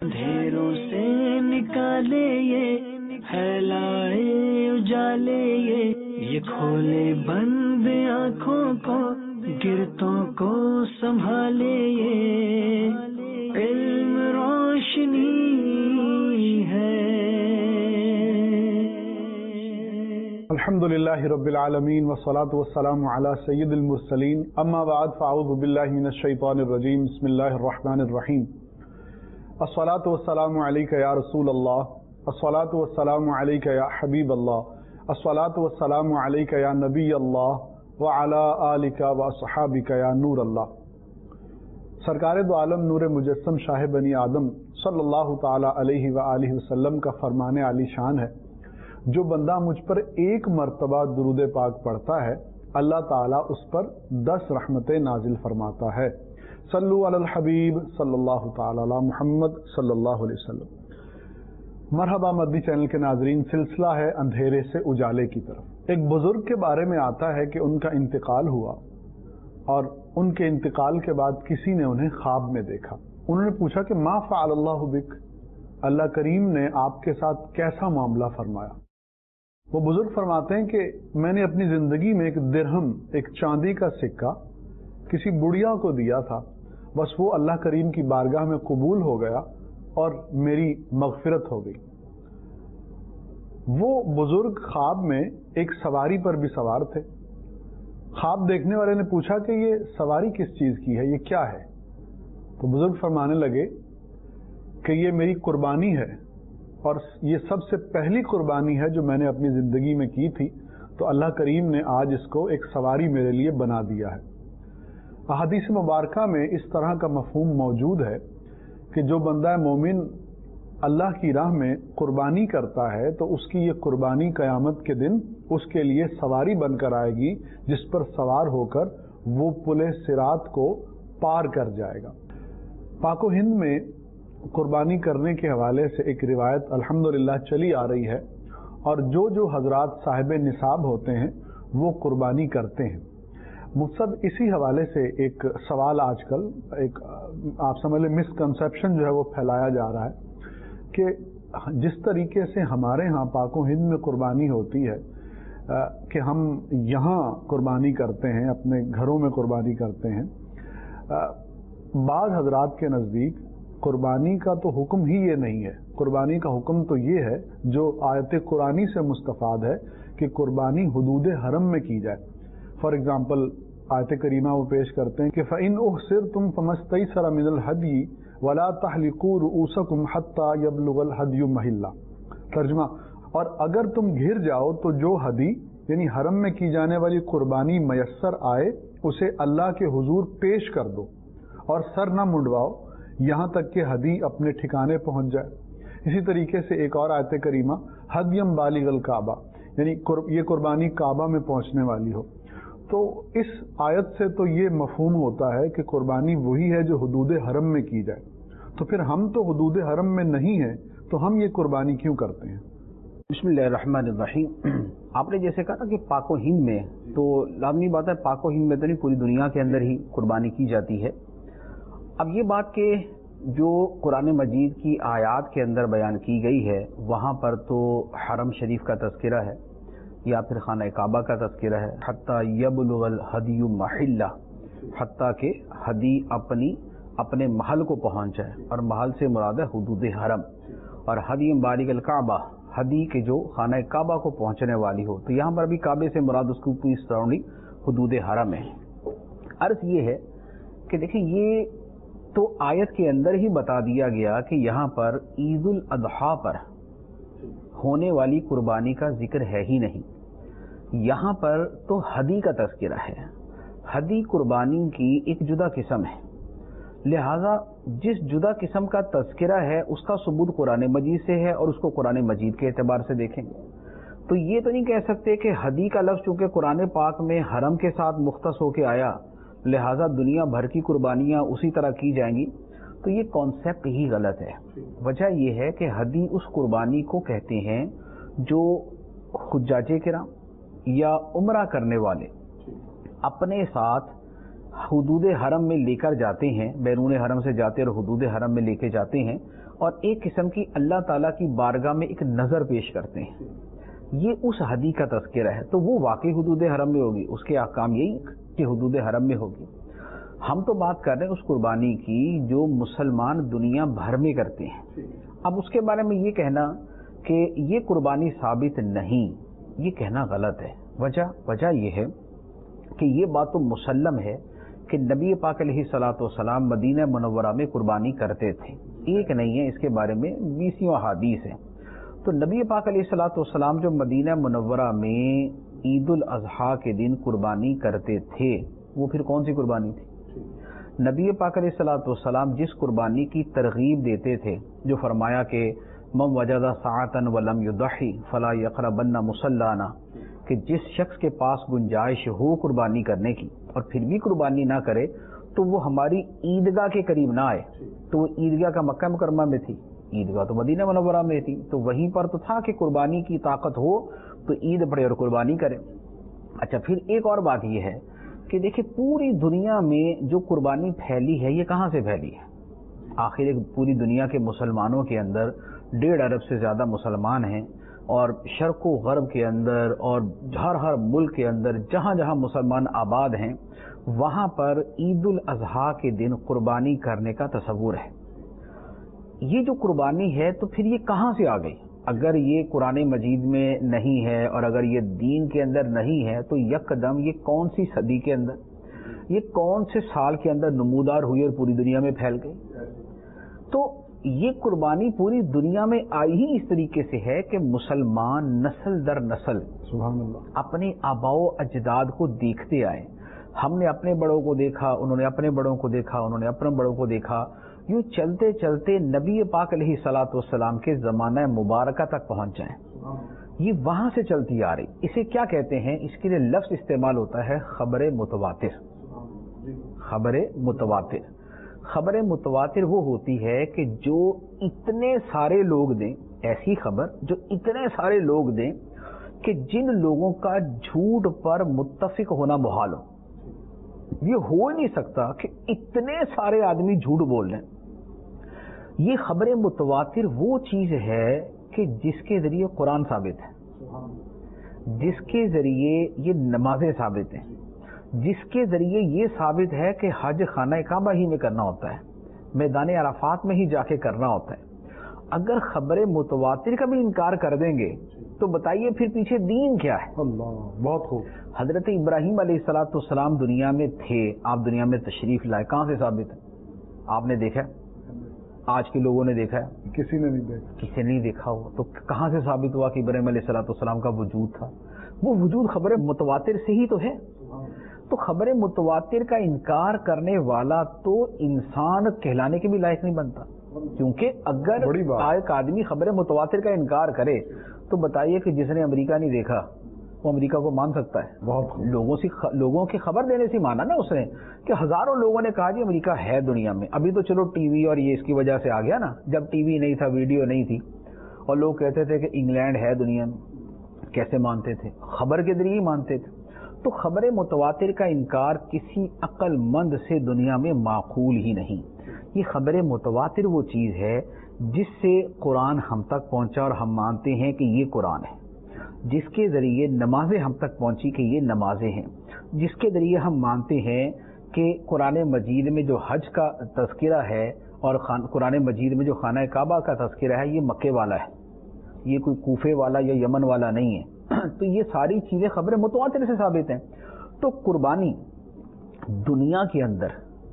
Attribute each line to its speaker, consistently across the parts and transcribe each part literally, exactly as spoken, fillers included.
Speaker 1: اندھیروں سے نکالے یہ پھیلائے اجالے یہ یہ کھولے بند آنکھوں کو گرتوں کو سنبھالے یہ علم روشنی ہے.
Speaker 2: الحمدللہ رب العالمین والصلاة والسلام علی سید المرسلین اما بعد فاعوذ باللہ من الشیطان الرجیم بسم اللہ الرحمن الرحیم. الصلاة والسلام علیک یا رسول اللہ، الصلاة والسلام علیک یا حبیب اللہ، الصلاة والسلام علیک یا نبی اللہ وعلی آلک واصحابک یا نور اللہ. سرکار دو عالم نور مجسم شاہ بنی آدم صلی اللہ تعالی علیہ وآلہ وسلم کا فرمان علی شان ہے، جو بندہ مجھ پر ایک مرتبہ درود پاک پڑھتا ہے اللہ تعالیٰ اس پر دس رحمتیں نازل فرماتا ہے. صلو علی الحبیب صلی اللہ تعالی علی محمد صلی اللہ علیہ وسلم. مرحبا مدنی چینل کے ناظرین، سلسلہ ہے اندھیرے سے اجالے کی طرف. ایک بزرگ کے بارے میں آتا ہے کہ ان کا انتقال ہوا اور ان کے انتقال کے بعد کسی نے انہیں خواب میں دیکھا. انہوں نے پوچھا کہ ما فعل اللہ بک، اللہ کریم نے آپ کے ساتھ کیسا معاملہ فرمایا؟ وہ بزرگ فرماتے ہیں کہ میں نے اپنی زندگی میں ایک درہم، ایک چاندی کا سکہ کسی بڑھیا کو دیا تھا، بس وہ اللہ کریم کی بارگاہ میں قبول ہو گیا اور میری مغفرت ہو گئی. وہ بزرگ خواب میں ایک سواری پر بھی سوار تھے. خواب دیکھنے والے نے پوچھا کہ یہ سواری کس چیز کی ہے، یہ کیا ہے؟ تو بزرگ فرمانے لگے کہ یہ میری قربانی ہے اور یہ سب سے پہلی قربانی ہے جو میں نے اپنی زندگی میں کی تھی، تو اللہ کریم نے آج اس کو ایک سواری میرے لیے بنا دیا ہے. احادیث مبارکہ میں اس طرح کا مفہوم موجود ہے کہ جو بندہ مومن اللہ کی راہ میں قربانی کرتا ہے تو اس کی یہ قربانی قیامت کے دن اس کے لیے سواری بن کر آئے گی، جس پر سوار ہو کر وہ پل صراط کو پار کر جائے گا. پاک و ہند میں قربانی کرنے کے حوالے سے ایک روایت الحمدللہ چلی آ رہی ہے، اور جو جو حضرات صاحب نصاب ہوتے ہیں وہ قربانی کرتے ہیں. مقصد اسی حوالے سے ایک سوال آج کل ایک آپ سمجھ لیں مسکنسیپشن جو ہے وہ پھیلایا جا رہا ہے کہ جس طریقے سے ہمارے ہاں پاک و ہند میں قربانی ہوتی ہے کہ ہم یہاں قربانی کرتے ہیں، اپنے گھروں میں قربانی کرتے ہیں، بعض حضرات کے نزدیک قربانی کا تو حکم ہی یہ نہیں ہے. قربانی کا حکم تو یہ ہے جو آیت قرآنی سے مستفاد ہے کہ قربانی حدود حرم میں کی جائے. فار ایگزامپل آیت کریمہ وہ پیش کرتے ہیں کہ فَإِنْ أُحْصِرْتُمْ فَمَا اسْتَيْسَرَ مِنَ الْهَدْيِ وَلَا تَحْلِقُوا رُؤُوسَكُمْ حَتَّى يَبْلُغَ الْهَدْيُ مَحِلَّهُ. ترجمہ، اور اگر تم گھر جاؤ تو جو ہدی یعنی حرم میں کی جانے والی قربانی میسر آئے اسے اللہ کے حضور پیش کر دو اور سر نہ منڈواؤ یہاں تک کہ ہدی اپنے ٹھکانے پہنچ جائے. اسی طریقے سے ایک اور آیت کریمہ ہدیم بالغ الکعبہ، یعنی یہ قربانی کعبہ میں پہنچنے والی ہو. تو اس آیت سے تو یہ مفہوم ہوتا ہے کہ قربانی وہی ہے جو حدود حرم میں کی جائے. تو پھر ہم تو حدود حرم میں نہیں ہیں تو ہم یہ قربانی کیوں کرتے ہیں؟
Speaker 3: بسم اللہ الرحمن الرحیم. آپ نے جیسے کہا کہ پاک و ہند میں، تو لازمی بات ہے پاک و ہند میں تو نہیں، پوری دنیا کے اندر ہی قربانی کی جاتی ہے. اب یہ بات کہ جو قرآن مجید کی آیات کے اندر بیان کی گئی ہے وہاں پر تو حرم شریف کا تذکرہ ہے یا پھر خانہ کعبہ کا تذکرہ ہے، حتیٰ یبلغ الہدی محلہ، حتیٰ کہ ہدی اپنی اپنے محل کو پہنچ جائے، اور محل سے مراد ہے حدود حرم، اور ہدی بالغ الکعبہ، ہدی کے جو خانہ کعبہ کو پہنچنے والی ہو. تو یہاں پر بھی کعبے سے مراد اس کی پوری سراؤنڈنگ حدود حرم ہے. عرض یہ ہے کہ دیکھیں یہ تو آیت کے اندر ہی بتا دیا گیا کہ یہاں پر عید الاضحیٰ پر ہونے والی قربانی کا ذکر ہے ہی نہیں. یہاں پر تو ہدی کا تذکرہ ہے. ہدی قربانی کی ایک جدا قسم ہے، لہذا جس جدا قسم کا تذکرہ ہے اس کا ثبوت قرآن مجید سے ہے، اور اس کو قرآن مجید کے اعتبار سے دیکھیں گے تو یہ تو نہیں کہہ سکتے کہ ہدی کا لفظ چونکہ قرآن پاک میں حرم کے ساتھ مختص ہو کے آیا لہذا دنیا بھر کی قربانیاں اسی طرح کی جائیں گی. تو یہ کانسیپٹ ہی غلط ہے. وجہ یہ ہے کہ ہدی اس قربانی کو کہتے ہیں جو حجاج کرام یا عمرہ کرنے والے اپنے ساتھ حدود حرم میں لے کر جاتے ہیں، بیرون حرم سے جاتے اور حدود حرم میں لے کے جاتے ہیں، اور ایک قسم کی اللہ تعالیٰ کی بارگاہ میں ایک نظر پیش کرتے ہیں، یہ اس حدی کا تذکرہ ہے، تو وہ واقعی حدود حرم میں ہوگی، اس کے احکام یہی کہ حدود حرم میں ہوگی۔ ہم تو بات کر رہے ہیں اس قربانی کی جو مسلمان دنیا بھر میں کرتے ہیں۔ اب اس کے بارے میں یہ کہنا کہ یہ قربانی ثابت نہیں، یہ کہنا غلط ہے۔ وجہ وجہ یہ ہے کہ یہ بات تو مسلم ہے کہ نبی پاک علیہ الصلوۃ والسلام مدینہ منورہ میں قربانی کرتے تھے، ایک نہیں ہے، اس کے بارے میں بیسیوں احادیث ہیں۔ تو نبی پاک علیہ الصلوۃ والسلام جو مدینہ منورہ میں عید الاضحیٰ کے دن قربانی کرتے تھے، وہ پھر کون سی قربانی تھی؟ نبی پاک علیہ الصلوۃ والسلام جس قربانی کی ترغیب دیتے تھے، جو فرمایا کہ من وجد ساعة ولم يضحي فلا يقربن مصلانا، کہ جس شخص کے پاس گنجائش ہو قربانی کرنے کی اور پھر بھی قربانی نہ کرے تو وہ ہماری عیدگاہ کے قریب نہ آئے۔ تو وہ عیدگاہ کا مکہ مکرمہ میں تھی، عیدگاہ تو مدینہ منورہ میں تھی، تو وہیں پر تو تھا کہ قربانی کی طاقت ہو تو عید پڑھے اور قربانی کرے۔ اچھا، پھر ایک اور بات یہ ہے کہ دیکھیں پوری دنیا میں جو قربانی پھیلی ہے یہ کہاں سے پھیلی ہے؟ آخر ایک پوری دنیا کے مسلمانوں کے اندر ڈیڑھ ارب سے زیادہ مسلمان ہیں، اور شرق و غرب کے اندر اور ہر ہر ملک کے اندر جہاں جہاں مسلمان آباد ہیں وہاں پر عید الاضحیٰ کے دن قربانی کرنے کا تصور ہے۔ یہ جو قربانی ہے تو پھر یہ کہاں سے آ گئی؟ اگر یہ قرآن مجید میں نہیں ہے اور اگر یہ دین کے اندر نہیں ہے تو یکدم یہ کون سی صدی کے اندر، یہ کون سے سال کے اندر نمودار ہوئی اور پوری دنیا میں پھیل گئی؟ تو یہ قربانی پوری دنیا میں آئی ہی اس طریقے سے ہے کہ مسلمان نسل در نسل
Speaker 2: سبحان اللہ
Speaker 3: اپنے آباء و اجداد کو دیکھتے آئے۔ ہم نے اپنے بڑوں کو دیکھا، انہوں نے اپنے بڑوں کو دیکھا، انہوں نے اپنے بڑوں کو دیکھا، یوں چلتے چلتے نبی پاک علیہ الصلوۃ والسلام کے زمانہ مبارکہ تک پہنچ جائیں۔ یہ وہاں سے چلتی آ رہی۔ اسے کیا کہتے ہیں؟ اس کے لیے لفظ استعمال ہوتا ہے خبر متواتر۔ خبر متواتر خبر متواتر وہ ہوتی ہے کہ جو اتنے سارے لوگ دیں، ایسی خبر جو اتنے سارے لوگ دیں کہ جن لوگوں کا جھوٹ پر متفق ہونا محال ہو۔ یہ ہو ہی نہیں سکتا کہ اتنے سارے آدمی جھوٹ بول رہے ہیں۔ یہ خبر متواتر وہ چیز ہے کہ جس کے ذریعے قرآن ثابت ہے، جس کے ذریعے یہ نمازیں ثابت ہیں، جس کے ذریعے یہ ثابت ہے کہ حج خانہ کعبہ ہی میں کرنا ہوتا ہے، میدان عرفات میں ہی جا کے کرنا ہوتا ہے۔ اگر خبر متواتر کا بھی انکار کر دیں گے تو بتائیے پھر پیچھے دین کیا ہے؟
Speaker 2: اللہ، بہت خوب۔
Speaker 3: حضرت ابراہیم علیہ الصلوۃ والسلام دنیا میں تھے، آپ دنیا میں تشریف لائے، کہاں سے ثابت ہے؟ آپ نے دیکھا؟ آج کے لوگوں نے دیکھا ہے؟
Speaker 2: کسی نے نہیں دیکھا۔
Speaker 3: کسی نے نہیں دیکھا ہو تو کہاں سے ثابت ہوا کہ ابراہیم علیہ الصلوۃ والسلام کا وجود تھا؟ وہ وجود خبر متواتر سے ہی تو ہے۔ تو خبر متواتر کا انکار کرنے والا تو انسان کہلانے کے بھی لائق نہیں بنتا، کیونکہ اگر ایک آدمی خبر متواتر کا انکار کرے تو بتائیے کہ جس نے امریکہ نہیں دیکھا وہ امریکہ کو مان سکتا ہے؟
Speaker 2: بہت
Speaker 3: لوگوں سے لوگوں کی خبر دینے سے مانا نا اس نے، کہ ہزاروں لوگوں نے کہا جی امریکہ ہے دنیا میں۔ ابھی تو چلو ٹی وی اور یہ اس کی وجہ سے آ گیا نا، جب ٹی وی نہیں تھا، ویڈیو نہیں تھی، اور لوگ کہتے تھے کہ انگلینڈ ہے دنیا میں، کیسے مانتے تھے؟ خبر کے ذریعے ہی مانتے تھے۔ تو خبر متواتر کا انکار کسی عقل مند سے دنیا میں معقول ہی نہیں۔ یہ خبر متواتر وہ چیز ہے جس سے قرآن ہم تک پہنچا اور ہم مانتے ہیں کہ یہ قرآن ہے، جس کے ذریعے نمازیں ہم تک پہنچی کہ یہ نمازیں ہیں، جس کے ذریعے ہم مانتے ہیں کہ قرآن مجید میں جو حج کا تذکرہ ہے اور قرآن مجید میں جو خانہ کعبہ کا تذکرہ ہے یہ مکے والا ہے، یہ کوئی کوفے والا یا یمن والا نہیں ہے۔ تو یہ ساری چیزیں خبر متواتر سے ثابت ہیں۔ تو قربانی دنیا کے اندر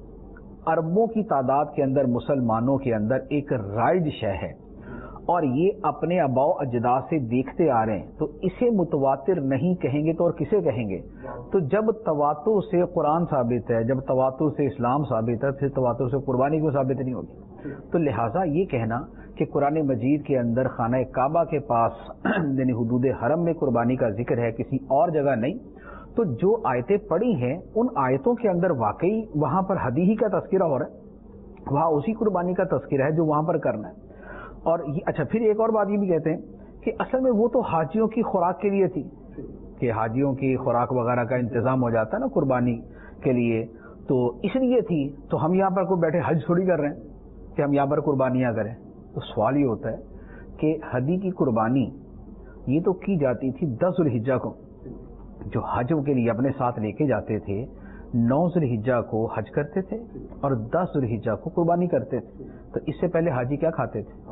Speaker 3: اربوں کی تعداد کے اندر مسلمانوں کے اندر ایک رائج شے ہے، اور یہ اپنے آباء و اجداد سے دیکھتے آ رہے ہیں، تو اسے متواتر نہیں کہیں گے تو اور کسے کہیں گے؟ تو جب تواتر سے قرآن ثابت ہے، جب تواتر سے اسلام ثابت ہے، پھر تواتر سے قربانی کو ثابت نہیں ہوگی۔ تو لہٰذا یہ کہنا کہ قرآن مجید کے اندر خانہ کعبہ کے پاس یعنی حدود حرم میں قربانی کا ذکر ہے، کسی اور جگہ نہیں، تو جو آیتیں پڑھی ہیں ان آیتوں کے اندر واقعی وہاں پر ہدی ہی کا تذکرہ ہو رہا ہے، وہاں اسی قربانی کا تذکرہ ہے جو وہاں پر کرنا ہے۔ اور یہ اچھا پھر ایک اور بات یہ بھی کہتے ہیں کہ اصل میں وہ تو حاجیوں کی خوراک کے لیے تھی، کہ حاجیوں کی خوراک وغیرہ کا انتظام ہو جاتا ہے نا قربانی کے لیے، تو اس لیے تھی۔ تو ہم یہاں پر کوئی بیٹھے حج تھوڑی کر رہے ہیں کہ ہم یہاں پر قربانیاں کریں، تو سوال یہ ہوتا ہے کہ ہدی کی قربانی یہ تو کی جاتی تھی دس ذوالحجہ کو، جو حج کے لیے اپنے ساتھ لے کے جاتے تھے نو ذوالحجہ کو حج کرتے تھے اور دس ذوالحجہ کو قربانی کرتے تھے، تو اس سے پہلے حاجی کیا کھاتے تھے؟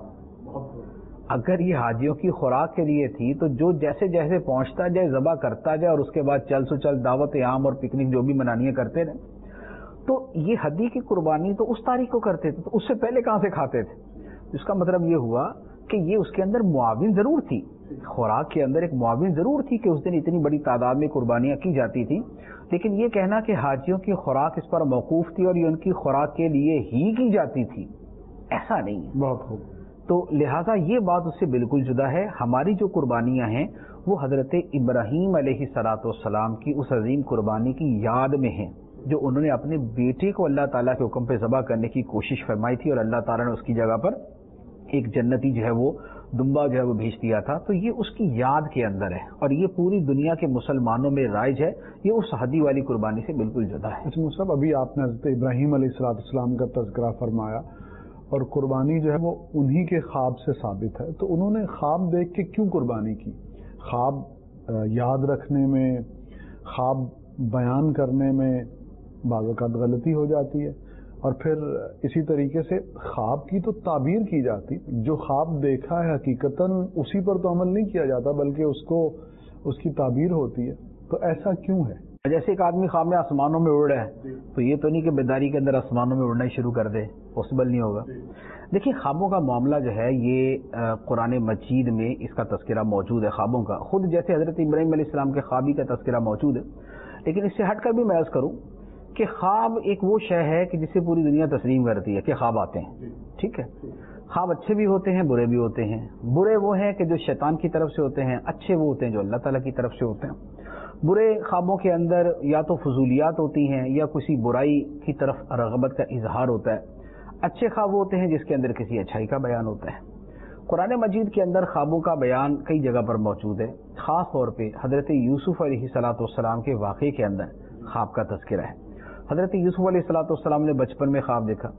Speaker 3: اگر یہ حاجیوں کی خوراک کے لیے تھی تو جو جیسے جیسے پہنچتا جائے ذبح کرتا جائے اور اس کے بعد چل سو چل دعوت عام اور پکنک جو بھی منانی ہے کرتے رہے، تو یہ ہدی کی قربانی تو اس تاریخ کو کرتے تھے، تو اس سے پہلے کہاں سے کھاتے تھے؟ اس کا مطلب یہ ہوا کہ یہ اس کے اندر معاون ضرور تھی، خوراک کے اندر ایک معاون ضرور تھی کہ اس دن اتنی بڑی تعداد میں قربانیاں کی جاتی تھی، لیکن یہ کہنا کہ حاجیوں کی خوراک اس پر موقوف تھی اور یہ ان کی خوراک کے لیے ہی کی جاتی تھی، ایسا نہیں ہے۔
Speaker 2: بہت خوب۔
Speaker 3: تو لہٰذا یہ بات اس سے بالکل جدا ہے۔ ہماری جو قربانیاں ہیں وہ حضرت ابراہیم علیہ الصلوۃ والسلام کی اس عظیم قربانی کی یاد میں ہیں، جو انہوں نے اپنے بیٹے کو اللہ تعالیٰ کے حکم پہ ذبح کرنے کی کوشش فرمائی تھی اور اللہ تعالیٰ نے اس کی جگہ پر ایک جنتی جو ہے وہ دمبا جو ہے وہ بھیج دیا تھا، تو یہ اس کی یاد کے اندر ہے اور یہ پوری دنیا کے مسلمانوں میں رائج ہے، یہ اس ہدی والی قربانی سے بالکل جدا ہے۔
Speaker 2: اچھا صاحب، ابھی آپ نے حضرت ابراہیم علیہ الصلوۃ والسلام کا تذکرہ فرمایا اور قربانی جو ہے وہ انہی کے خواب سے ثابت ہے، تو انہوں نے خواب دیکھ کے کیوں قربانی کی؟ خواب یاد رکھنے میں، خواب بیان کرنے میں بعض اوقات غلطی ہو جاتی ہے، اور پھر اسی طریقے سے خواب کی تو تعبیر کی جاتی، جو خواب دیکھا ہے حقیقتاً اسی پر تو عمل نہیں کیا جاتا بلکہ اس کو اس کی تعبیر ہوتی ہے، تو ایسا کیوں ہے؟
Speaker 3: جیسے ایک آدمی خواب میں آسمانوں میں اڑ رہا ہے تو یہ تو نہیں کہ بیداری کے اندر آسمانوں میں اڑنا ہی شروع کر دے، پاسبل نہیں ہوگا۔ دیکھیے خوابوں کا معاملہ جو ہے یہ قرآن مجید میں اس کا تذکرہ موجود ہے خوابوں کا، خود جیسے حضرت ابراہیم علیہ السلام کے خوابی کا تذکرہ موجود ہے، لیکن اس سے ہٹ کر بھی میں عرض کروں کہ خواب ایک وہ شے ہے کہ جسے پوری دنیا تسلیم کرتی ہے کہ خواب آتے ہیں، ٹھیک ہے؟ خواب اچھے بھی ہوتے ہیں، برے بھی ہوتے ہیں۔ برے وہ ہیں کہ جو شیطان کی طرف سے ہوتے ہیں، اچھے وہ ہوتے ہیں جو اللہ تعالیٰ کی طرف سے ہوتے ہیں۔ برے خوابوں کے اندر یا تو فضولیات ہوتی ہیں یا کسی برائی کی طرف رغبت کا اظہار ہوتا ہے، اچھے خواب ہوتے ہیں جس کے اندر کسی اچھائی کا بیان ہوتا ہے۔ قرآن مجید کے اندر خوابوں کا بیان کئی جگہ پر موجود ہے، خاص طور پہ حضرت یوسف علیہ الصلوۃ والسلام کے واقعے کے اندر خواب کا تذکرہ ہے۔ حضرت یوسف علیہ الصلوۃ والسلام نے بچپن میں خواب دیکھا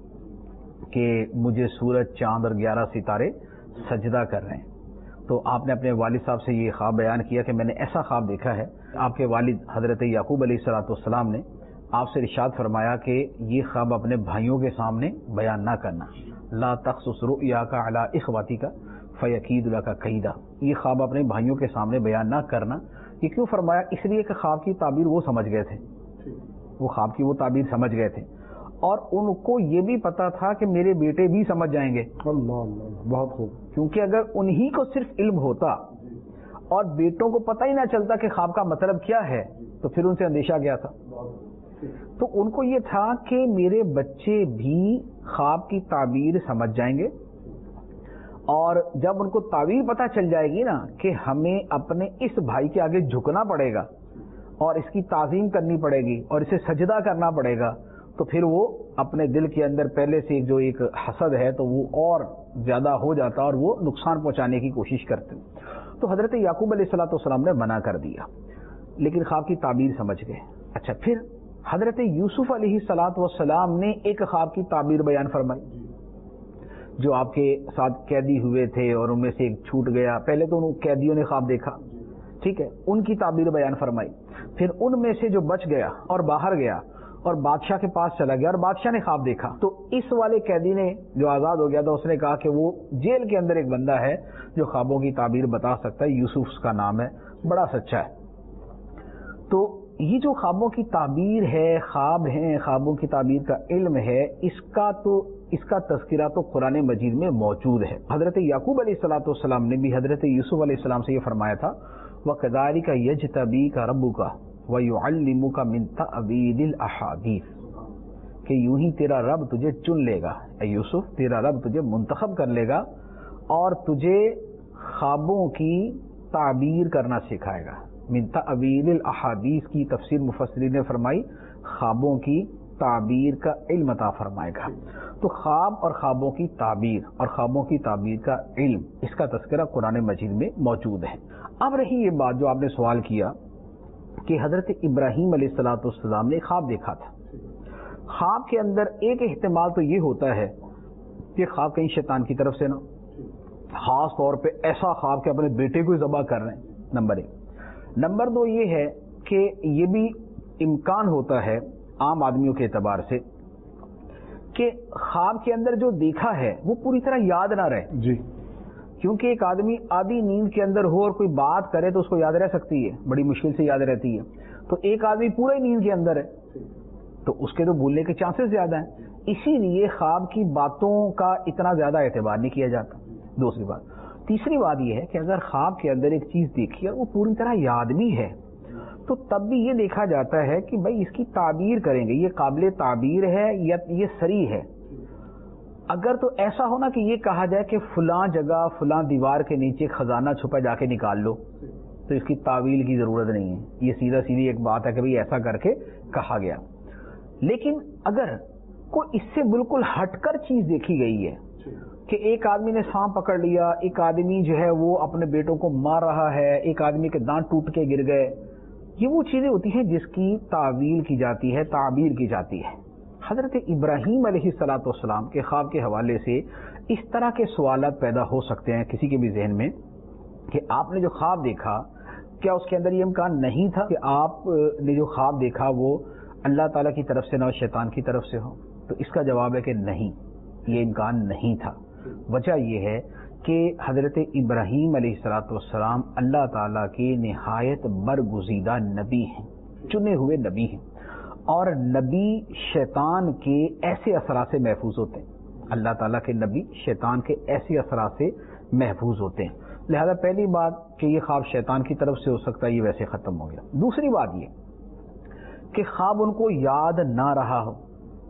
Speaker 3: کہ مجھے سورج، چاند اور گیارہ ستارے سجدہ کر رہے ہیں، تو آپ نے اپنے والد صاحب سے یہ خواب بیان کیا کہ میں نے ایسا خواب دیکھا ہے۔ آپ کے والد حضرت یعقوب علیہ الصلوۃ والسلام نے آپ سے ارشاد فرمایا کہ یہ خواب اپنے بھائیوں کے سامنے بیان نہ کرنا، لا تقصص رؤیاک علی اخواتک فیکید لک کیدا، یہ خواب اپنے بھائیوں کے سامنے بیان نہ کرنا۔ یہ کیوں فرمایا؟ اس لیے کہ خواب کی تعبیر وہ سمجھ گئے تھے، وہ خواب کی وہ تعبیر سمجھ گئے تھے اور ان کو یہ بھی پتا تھا کہ میرے بیٹے بھی سمجھ جائیں گے۔
Speaker 2: اللہ اللہ، بہت خوب۔
Speaker 3: کیونکہ اگر انہی کو صرف علم ہوتا اور بیٹوں کو پتہ ہی نہ چلتا کہ خواب کا مطلب کیا ہے تو پھر ان سے اندیشہ کیا تھا؟ تو ان کو یہ تھا کہ میرے بچے بھی خواب کی تعبیر سمجھ جائیں گے، اور جب ان کو تعبیر پتہ چل جائے گی نا کہ ہمیں اپنے اس بھائی کے آگے جھکنا پڑے گا اور اس کی تعظیم کرنی پڑے گی اور اسے سجدہ کرنا پڑے گا، تو پھر وہ اپنے دل کے اندر پہلے سے جو ایک حسد ہے تو وہ اور زیادہ ہو جاتا اور وہ نقصان پہنچانے کی کوشش کرتے۔ تو حضرت یعقوب علیہ الصلوۃ والسلام نے منع کر دیا، لیکن خواب کی تعبیر سمجھ گئے۔ اچھا، پھر حضرت یوسف علیہ الصلوۃ والسلام نے ایک خواب کی تعبیر بیان فرمائی، جو آپ کے ساتھ قیدی ہوئے تھے اور ان میں سے ایک چھوٹ گیا۔ پہلے تو ان قیدیوں نے خواب دیکھا، ٹھیک ہے، ان کی تعبیر بیان فرمائی، پھر ان میں سے جو بچ گیا اور باہر گیا اور بادشاہ کے پاس چلا گیا اور بادشاہ نے خواب دیکھا، تو اس والے قیدی نے جو آزاد ہو گیا تھا اس نے کہا کہ وہ جیل کے اندر ایک بندہ ہے جو خوابوں کی تعبیر بتا سکتا ہے، یوسف اس کا نام ہے، بڑا سچا ہے۔ تو یہ جو خوابوں کی تعبیر ہے، خواب ہیں، خوابوں کی تعبیر کا علم ہے، اس کا تو اس کا تذکرہ تو قرآن مجید میں موجود ہے۔ حضرت یعقوب علیہ الصلوۃ والسلام نے بھی حضرت یوسف علیہ السلام سے یہ فرمایا تھا، وَكَذَلِكَ يَجْتَبِيكَ رَبُّكَ وَيُعَلِّمُكَ مِن تَأْوِيلِ الْأَحَادِيثِ، کہ یوں ہی تیرا رب تجھے چن لے گا، اے یوسف تیرا رب تجھے منتخب کر لے گا اور تجھے خوابوں کی تعبیر کرنا سکھائے گا۔ من تأویل الاحادیث کی تفسیر مفسرین نے فرمائی خوابوں کی تعبیر کا علم عطا فرمائے گا۔ تو خواب اور خوابوں کی تعبیر اور خوابوں کی تعبیر کا علم، اس کا تذکرہ قرآن مجید میں موجود ہے۔ اب رہی یہ بات جو آپ نے سوال کیا کہ حضرت ابراہیم علیہ الصلوۃ والسلام نے خواب دیکھا تھا، خواب کے اندر ایک احتمال تو یہ ہوتا ہے کہ خواب کہیں شیطان کی طرف سے نہ خاص طور پہ ایسا خواب کہ اپنے بیٹے کو ذبح کر رہے ہیں، نمبر ایک۔ نمبر دو یہ ہے کہ یہ بھی امکان ہوتا ہے عام آدمیوں کے اعتبار سے کہ خواب کے اندر جو دیکھا ہے وہ پوری طرح یاد نہ رہے
Speaker 2: جی،
Speaker 3: کیونکہ ایک آدمی آدھی نیند کے اندر ہو اور کوئی بات کرے تو اس کو یاد رہ سکتی ہے، بڑی مشکل سے یاد رہتی ہے، تو ایک آدمی پورے نیند کے اندر ہے تو اس کے تو بھولنے کے چانسز زیادہ ہیں، اسی لیے خواب کی باتوں کا اتنا زیادہ اعتبار نہیں کیا جاتا۔ دوسری بات، تیسری بات یہ ہے کہ اگر خواب کے اندر ایک چیز دیکھی اور وہ پوری طرح یاد بھی ہے تو تب بھی یہ دیکھا جاتا ہے کہ بھائی اس کی تعبیر کریں گے، یہ قابل تعبیر ہے یا یہ صریح ہے۔ اگر تو ایسا ہونا کہ یہ کہا جائے کہ فلاں جگہ فلاں دیوار کے نیچے خزانہ چھپا، جا کے نکال لو، تو اس کی تعویل کی ضرورت نہیں ہے، یہ سیدھا سیدھی ایک بات ہے کہ بھئی ایسا کر کے کہا گیا۔ لیکن اگر کوئی اس سے بالکل ہٹ کر چیز دیکھی گئی ہے کہ ایک آدمی نے سانپ پکڑ لیا، ایک آدمی جو ہے وہ اپنے بیٹوں کو مار رہا ہے، ایک آدمی کے دانت ٹوٹ کے گر گئے، یہ وہ چیزیں ہوتی ہیں جس کی تعویل کی جاتی ہے، تعبیر کی جاتی ہے۔ حضرت ابراہیم علیہ الصلوۃ والسلام کے خواب کے حوالے سے اس طرح کے سوالات پیدا ہو سکتے ہیں کسی کے بھی ذہن میں کہ آپ نے جو خواب دیکھا، کیا اس کے اندر یہ امکان نہیں تھا کہ آپ نے جو خواب دیکھا وہ اللہ تعالیٰ کی طرف سے نہ شیطان کی طرف سے ہو؟ تو اس کا جواب ہے کہ نہیں، یہ امکان نہیں تھا۔ وجہ یہ ہے کہ حضرت ابراہیم علیہ الصلوۃ والسلام اللہ تعالیٰ کے نہایت برگزیدہ نبی ہیں، چنے ہوئے نبی ہیں، اور نبی شیطان کے ایسے اثرات سے محفوظ ہوتے ہیں۔ اللہ تعالیٰ کے نبی شیطان کے ایسے اثرات سے محفوظ ہوتے ہیں، لہذا پہلی بات کہ یہ خواب شیطان کی طرف سے ہو سکتا ہے، یہ ویسے ختم ہو گیا۔ دوسری بات یہ کہ خواب ان کو یاد نہ رہا ہو،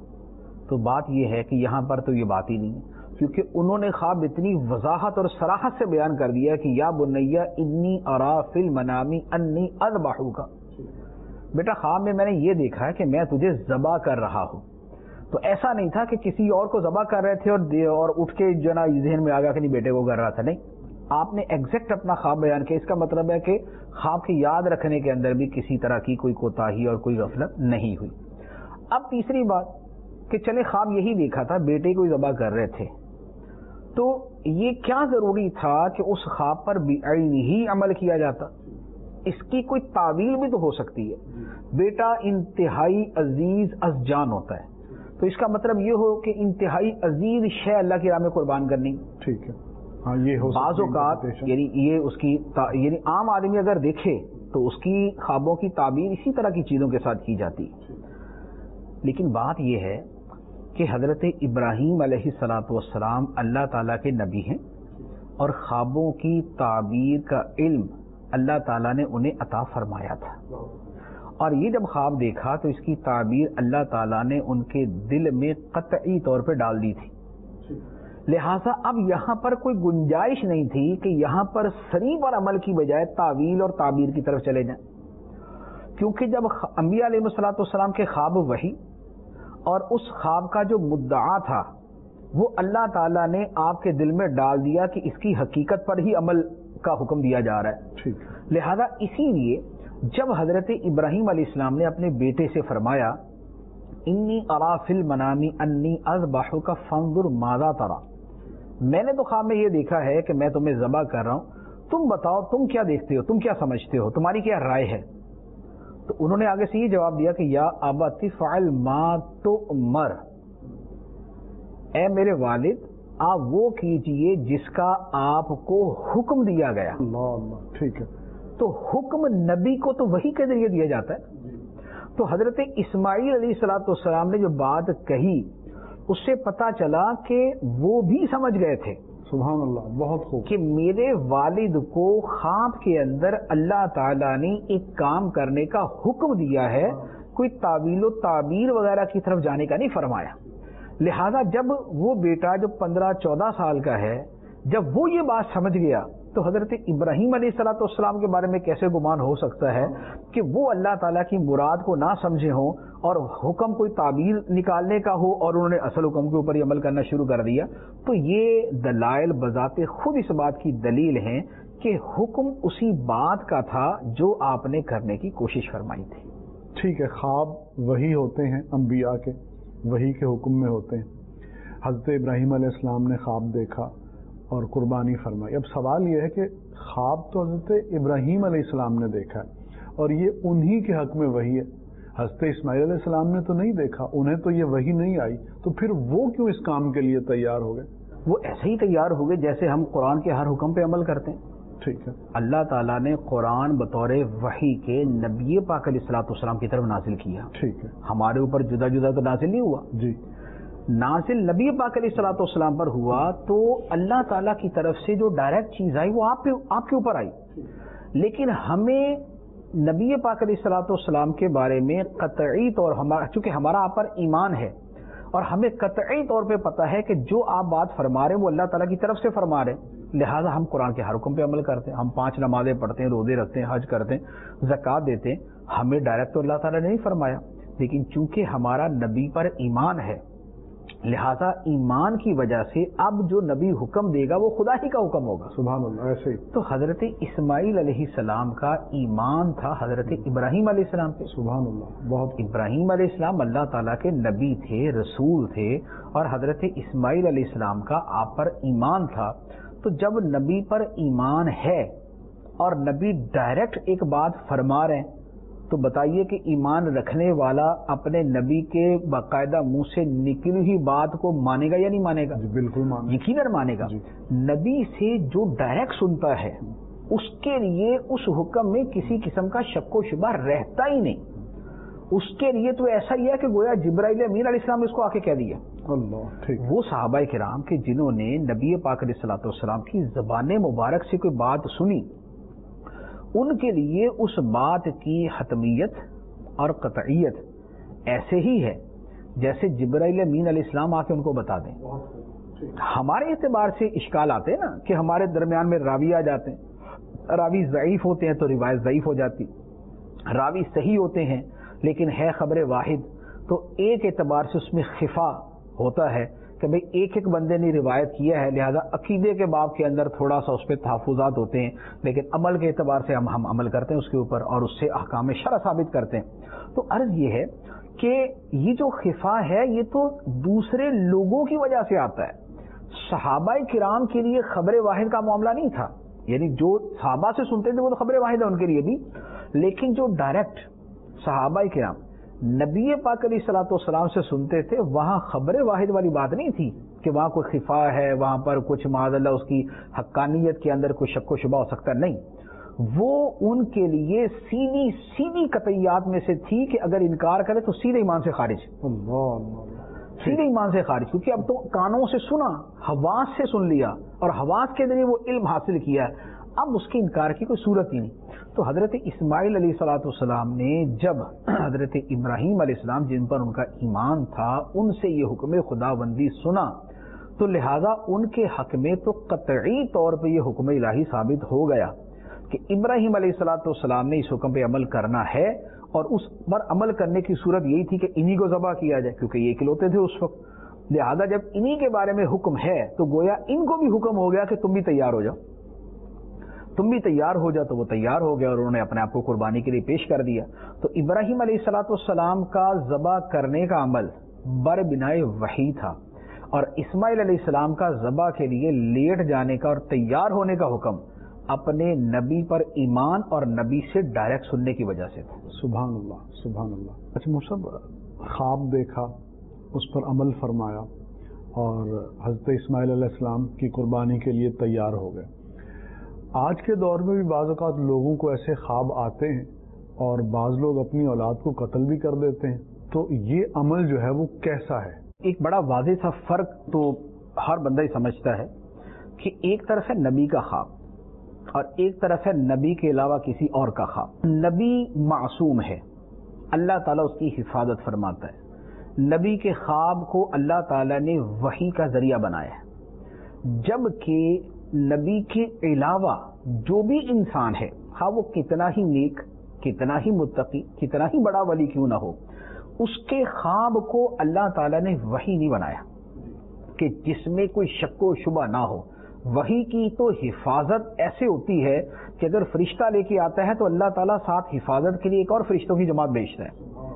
Speaker 3: تو بات یہ ہے کہ یہاں پر تو یہ بات ہی نہیں ہے، کیونکہ انہوں نے خواب اتنی وضاحت اور صراحت سے بیان کر دیا کہ یا بنیا انی ارا فی المنام انی اذبحک، بیٹا خواب میں میں نے یہ دیکھا ہے کہ میں تجھے ذبح کر رہا ہوں۔ تو ایسا نہیں تھا کہ کسی اور کو ذبح کر رہے تھے اور اور اٹھ کے جو نا ذہن میں آ گیا کہ نہیں بیٹے کو کر رہا تھا، نہیں، آپ نے ایگزیکٹ اپنا خواب بیان کیا۔ اس کا مطلب ہے کہ خواب کی یاد رکھنے کے اندر بھی کسی طرح کی کوئی کوتاہی اور کوئی غفلت نہیں ہوئی۔ اب تیسری بات کہ چلے خواب یہی دیکھا تھا، بیٹے کو ذبح کر رہے تھے، تو یہ کیا ضروری تھا کہ اس خواب پر بعین ہی عمل کیا جاتا؟ اس کی کوئی تعویل بھی تو ہو سکتی ہے۔ بیٹا انتہائی عزیز از جان ہوتا ہے، تو اس کا مطلب یہ ہو کہ انتہائی عزیز شے اللہ کی راہ میں قربان کرنی،
Speaker 2: ٹھیک ہے، ہاں یہ ہو
Speaker 3: بعض اوقات یعنی یہ اس کی یعنی عام آدمی اگر دیکھے تو اس کی خوابوں کی تعبیر اسی طرح کی چیزوں کے ساتھ کی جاتی ہے۔ لیکن بات یہ ہے کہ حضرت ابراہیم علیہ الصلوۃ والسلام اللہ تعالیٰ کے نبی ہیں اور خوابوں کی تعبیر کا علم اللہ تعالیٰ نے انہیں عطا فرمایا تھا، اور یہ جب خواب دیکھا تو اس کی تعبیر اللہ تعالیٰ نے ان کے دل میں قطعی طور پہ ڈال دی تھی، لہٰذا اب یہاں پر کوئی گنجائش نہیں تھی کہ یہاں پر صریح پر عمل کی بجائے تعویل اور تعبیر کی طرف چلے جائیں، کیونکہ جب انبیاء علیہ الصلوۃ والسلام کے خواب وحی اور اس خواب کا جو مدعا تھا وہ اللہ تعالیٰ نے آپ کے دل میں ڈال دیا کہ اس کی حقیقت پر ہی عمل کا حکم دیا جا رہا ہے، لہذا اسی لیے جب حضرت ابراہیم علیہ السلام نے اپنے بیٹے سے فرمایا انی ارا فی المنام انی اذبحک فانظر ماذا تری، میں نے تو خواب میں یہ دیکھا ہے کہ میں تمہیں ذبح کر رہا ہوں، تم بتاؤ تم کیا دیکھتے ہو، تم کیا سمجھتے ہو، تمہاری کیا رائے ہے؟ تو انہوں نے آگے سے یہ جواب دیا کہ یا ابت فعل ما تؤمر، اے میرے والد آپ وہ کیجئے جس کا آپ کو حکم دیا گیا۔
Speaker 2: اللہ اللہ، ٹھیک ہے،
Speaker 3: تو حکم نبی کو تو وحی کے ذریعے دیا جاتا ہے، تو حضرت اسماعیل علیہ الصلوۃ والسلام نے جو بات کہی اس سے پتا چلا کہ وہ بھی سمجھ گئے تھے،
Speaker 2: سبحان اللہ، بہت خوب،
Speaker 3: کہ میرے والد کو خواب کے اندر اللہ تعالیٰ نے ایک کام کرنے کا حکم دیا ہے، کوئی تعویل و تعبیر وغیرہ کی طرف جانے کا نہیں فرمایا۔ لہذا جب وہ بیٹا جو پندرہ چودہ سال کا ہے جب وہ یہ بات سمجھ گیا تو حضرت ابراہیم علیہ الصلوۃ والسلام کے بارے میں کیسے گمان ہو سکتا ہے کہ وہ اللہ تعالیٰ کی مراد کو نہ سمجھے ہوں اور حکم کوئی تعبیر نکالنے کا ہو اور انہوں نے اصل حکم کے اوپر ہی عمل کرنا شروع کر دیا۔ تو یہ دلائل بذات خود اس بات کی دلیل ہیں کہ حکم اسی بات کا تھا جو آپ نے کرنے کی کوشش فرمائی تھی۔
Speaker 2: ٹھیک ہے، خواب وہی ہوتے ہیں، انبیاء کے وہی کے حکم میں ہوتے ہیں۔ حضرت ابراہیم علیہ السلام نے خواب دیکھا اور قربانی فرمائی. اب سوال یہ ہے کہ خواب تو حضرت ابراہیم علیہ السلام نے دیکھا ہے اور یہ انہی کے حق میں وحی ہے. حضرت اسماعیل علیہ السلام نے تو نہیں دیکھا, انہیں تو یہ وحی نہیں آئی, تو پھر وہ کیوں اس کام کے لیے تیار ہو گئے؟
Speaker 3: وہ ایسے ہی تیار ہو گئے جیسے ہم قرآن کے ہر حکم پہ عمل کرتے ہیں.
Speaker 2: ٹھیک ہے.
Speaker 3: اللہ تعالیٰ نے قرآن بطور وحی کے نبی پاک علیہ الصلوۃ والسلام کی طرف نازل کیا.
Speaker 2: ٹھیک ہے.
Speaker 3: ہمارے اوپر جدا جدا تو نازل نہیں ہوا.
Speaker 2: جی.
Speaker 3: نازل نبی پاک علیہ الصلوۃ والسلام پر ہوا تو اللہ تعالیٰ کی طرف سے جو ڈائریکٹ چیز آئی وہ آپ پہ آپ کے اوپر آئی. لیکن ہمیں نبی پاک علیہ الصلوۃ والسلام کے بارے میں قطعی طور ہمارا چونکہ ہمارا آپ پر ایمان ہے اور ہمیں قطعی طور پہ پتہ ہے کہ جو آپ بات فرما رہے ہیں وہ اللہ تعالیٰ کی طرف سے فرما رہے ہیں, لہٰذا ہم قرآن کے ہر حکم پہ عمل کرتے ہیں. ہم پانچ نمازیں پڑھتے ہیں, روزے رکھتے ہیں, حج کرتے ہیں, زکوٰۃ دیتے ہیں. ہمیں ڈائریکٹ تو اللہ تعالیٰ نے نہیں فرمایا, لیکن چونکہ ہمارا نبی پر ایمان ہے لہذا ایمان کی وجہ سے اب جو نبی حکم دے گا وہ خدا ہی کا حکم ہوگا.
Speaker 2: سبحان اللہ. ایسے ہی
Speaker 3: تو حضرت اسماعیل علیہ السلام کا ایمان تھا حضرت ابراہیم علیہ السلام پہ.
Speaker 2: سبحان اللہ. بہت.
Speaker 3: ابراہیم علیہ السلام اللہ تعالیٰ کے نبی تھے, رسول تھے, اور حضرت اسماعیل علیہ السلام کا آپ پر ایمان تھا. تو جب نبی پر ایمان ہے اور نبی ڈائریکٹ ایک بات فرما رہے ہیں تو بتائیے کہ ایمان رکھنے والا اپنے نبی کے باقاعدہ منہ سے نکلی ہوئی بات کو مانے گا یا نہیں مانے گا؟
Speaker 2: جی بالکل مانے.
Speaker 3: یقیناً مانے گا.
Speaker 2: جی.
Speaker 3: نبی سے جو ڈائریکٹ سنتا ہے اس کے لیے اس حکم میں کسی قسم کا شک و شبہ رہتا ہی نہیں. اس کے لیے تو ایسا ہی ہے کہ گویا جبرائیل امین علیہ السلام نے اس کو آ کے کہہ دیا.
Speaker 2: اللہ. ٹھیک.
Speaker 3: وہ صحابہ کرام کہ جنہوں نے نبی پاک علیہ الصلوۃ والسلام کی زبان مبارک سے کوئی بات سنی, ان کے لیے اس بات کی حتمیت اور قطعیت ایسے ہی ہے جیسے جبرائیل امین علیہ السلام آ کے ان کو بتا دیں. ہمارے اعتبار سے اشکال آتے ہیں نا کہ ہمارے درمیان میں راوی آ جاتے ہیں, راوی ضعیف ہوتے ہیں تو روایت ضعیف ہو جاتی, راوی صحیح ہوتے ہیں لیکن ہے خبر واحد تو ایک اعتبار سے اس میں خفا ہوتا ہے کہ بھئی ایک ایک بندے نے روایت کیا ہے لہذا عقیدے کے باب کے اندر تھوڑا سا اس پہ تحفظات ہوتے ہیں, لیکن عمل کے اعتبار سے ہم ہم عمل کرتے ہیں اس کے اوپر اور اس سے احکام شرع ثابت کرتے ہیں. تو عرض یہ ہے کہ یہ جو خفا ہے یہ تو دوسرے لوگوں کی وجہ سے آتا ہے. صحابہ کرام کے لیے خبر واحد کا معاملہ نہیں تھا, یعنی جو صحابہ سے سنتے تھے وہ تو خبر واحد ہے ان کے لیے بھی, لیکن جو ڈائریکٹ صحابہ کرام نبی پاک علیہ الصلوۃ والسلام سے سنتے تھے وہاں خبر واحد والی بات نہیں تھی کہ وہاں کوئی خفا ہے, وہاں پر کچھ معاذ اللہ اس کی حقانیت کے اندر کوئی شک و شبہ ہو سکتا نہیں. وہ ان کے لیے سیدھی سیدھی قطعیات میں سے تھی کہ اگر انکار کرے تو سیدھے ایمان سے خارج. سیدھے ایمان سے خارج, کیونکہ اب تو کانوں سے سنا, حواس سے سن لیا اور حواس کے ذریعے وہ علم حاصل کیا, اب اس کے انکار کی کوئی صورت ہی نہیں. تو حضرت اسماعیل علیہ الصلوۃ والسلام نے جب حضرت ابراہیم علیہ السلام جن پر ان کا ایمان تھا ان سے یہ حکم خدا بندی سنا تو لہذا ان کے حق میں تو قطعی طور پہ یہ حکم الہی ثابت ہو گیا کہ ابراہیم علیہ الصلوۃ والسلام نے اس حکم پہ عمل کرنا ہے, اور اس پر عمل کرنے کی صورت یہی تھی کہ انہی کو ذبح کیا جائے کیونکہ یہ اکلوتے تھے اس وقت. لہذا جب انہی کے بارے میں حکم ہے تو گویا ان کو بھی حکم ہو گیا کہ تم بھی تیار ہو جاؤ, تم بھی تیار ہو جاؤ. تو وہ تیار ہو گیا اور انہوں نے اپنے آپ کو قربانی کے لیے پیش کر دیا. تو ابراہیم علیہ الصلوۃ والسلام کا ذبح کرنے کا عمل بر بنائے وحی تھا, اور اسماعیل علیہ السلام کا ذبح کے لیے لیٹ جانے کا اور تیار ہونے کا حکم اپنے نبی پر ایمان اور نبی سے ڈائریکٹ سننے کی وجہ سے تھا.
Speaker 2: سبحان اللہ. سبحان اللہ. اچھا مصعب, خواب دیکھا, اس پر عمل فرمایا اور حضرت اسماعیل علیہ السلام کی قربانی کے لیے تیار ہو گئے. آج کے دور میں بھی بعض اوقات لوگوں کو ایسے خواب آتے ہیں اور بعض لوگ اپنی اولاد کو قتل بھی کر دیتے ہیں, تو یہ عمل جو ہے وہ کیسا ہے؟
Speaker 3: ایک بڑا واضح سا فرق تو ہر بندہ ہی سمجھتا ہے کہ ایک طرف ہے نبی کا خواب اور ایک طرف ہے نبی کے علاوہ کسی اور کا خواب. نبی معصوم ہے, اللہ تعالیٰ اس کی حفاظت فرماتا ہے. نبی کے خواب کو اللہ تعالیٰ نے وحی کا ذریعہ بنایا ہے, جبکہ نبی کے علاوہ جو بھی انسان ہے, ہاں وہ کتنا ہی نیک, کتنا ہی متقی, کتنا ہی بڑا ولی کیوں نہ ہو, اس کے خواب کو اللہ تعالیٰ نے وحی نہیں بنایا کہ جس میں کوئی شک و شبہ نہ ہو. وحی کی تو حفاظت ایسے ہوتی ہے کہ اگر فرشتہ لے کے آتا ہے تو اللہ تعالیٰ ساتھ حفاظت کے لیے ایک اور فرشتوں کی جماعت بھیجتا ہے.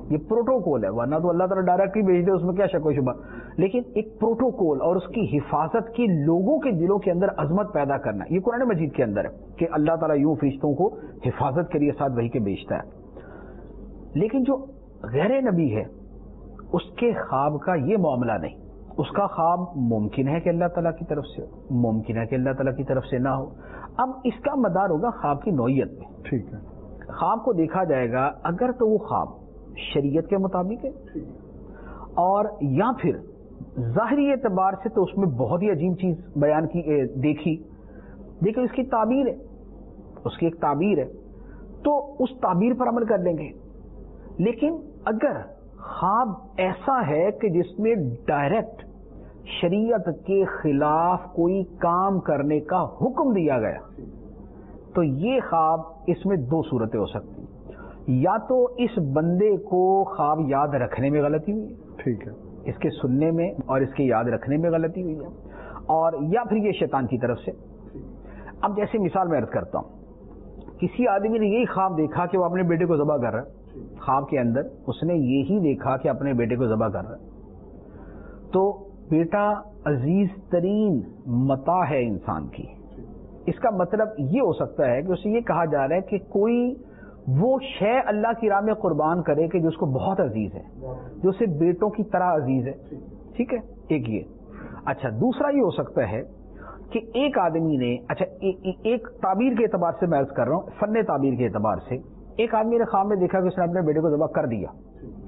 Speaker 3: یہ پروٹوکول ہے، ورنہ تو اللہ تعالیٰ ڈائریکٹلی بھیج دے، اس میں کیا شک و شبہ، لیکن ایک پروٹوکول اور اس کی حفاظت کی لوگوں کے دلوں کے اندر عظمت پیدا کرنا، یہ قرآن مجید کے اندر ہے کہ اللہ تعالیٰ یوں فرشتوں کو حفاظت کے لیے ساتھ وحی کے بھیجتا ہے۔ لیکن جو غیر نبی ہے اس کے خواب کا یہ معاملہ نہیں، اس کا خواب ممکن ہے کہ اللہ تعالیٰ کی طرف سے ہو، ممکن ہے کہ اللہ تعالیٰ کی طرف سے نہ ہو۔ اب اس کا مدار ہوگا خواب کی نوعیت میں۔
Speaker 2: ٹھیک ہے،
Speaker 3: خواب کو دیکھا جائے گا، اگر تو وہ خواب شریعت کے مطابق ہے اور یا پھر ظاہری اعتبار سے تو اس میں بہت ہی عجیب چیز بیان کی دیکھی، لیکن اس کی تعبیر ہے، اس کی ایک تعبیر ہے، تو اس تعبیر پر عمل کر لیں گے۔ لیکن اگر خواب ایسا ہے کہ جس میں ڈائریکٹ شریعت کے خلاف کوئی کام کرنے کا حکم دیا گیا تو یہ خواب، اس میں دو صورتیں ہو سکتی ہیں، یا تو اس بندے کو خواب یاد رکھنے میں غلطی ہوئی ہے،
Speaker 2: ٹھیک ہے،
Speaker 3: اس کے سننے میں اور اس کے یاد رکھنے میں غلطی ہوئی ہے، اور یا پھر یہ شیطان کی طرف سے۔ اب جیسے مثال میں عرض کرتا ہوں، کسی آدمی نے یہی خواب دیکھا کہ وہ اپنے بیٹے کو ذبح کر رہا ہے، خواب کے اندر اس نے یہی دیکھا کہ اپنے بیٹے کو ذبح کر رہا ہے، تو بیٹا عزیز ترین متاع ہے انسان کی، اس کا مطلب یہ ہو سکتا ہے کہ اسے یہ کہا جا رہا ہے کہ کوئی وہ شے اللہ کی راہ میں قربان کرے کہ جو اس کو بہت عزیز ہے، جو اسے بیٹوں کی طرح عزیز ہے، ٹھیک ہے، ایک یہ۔ اچھا، دوسرا یہ ہو سکتا ہے کہ ایک آدمی نے، اچھا ایک تعبیر کے اعتبار سے میں عرض کر رہا ہوں، فن تعبیر کے اعتبار سے، ایک آدمی نے خواب میں دیکھا کہ اس نے اپنے بیٹے کو ذبح کر دیا۔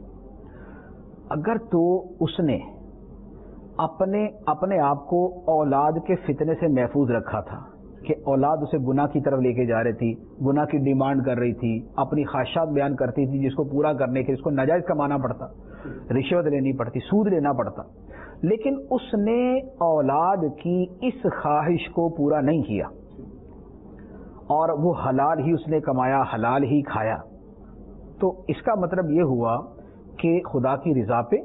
Speaker 3: اگر تو اس نے اپنے اپنے آپ کو اولاد کے فتنے سے محفوظ رکھا تھا کہ اولاد اسے گناہ کی طرف لے کے جا رہی تھی، گناہ کی ڈیمانڈ کر رہی تھی، اپنی خواہشات بیان کرتی تھی جس کو پورا کرنے کے اس کو ناجائز کمانا پڑتا، رشوت لینی پڑتی، سود لینا پڑتا، لیکن اس نے اولاد کی اس خواہش کو پورا نہیں کیا اور وہ حلال ہی اس نے کمایا، حلال ہی کھایا، تو اس کا مطلب یہ ہوا کہ خدا کی رضا پہ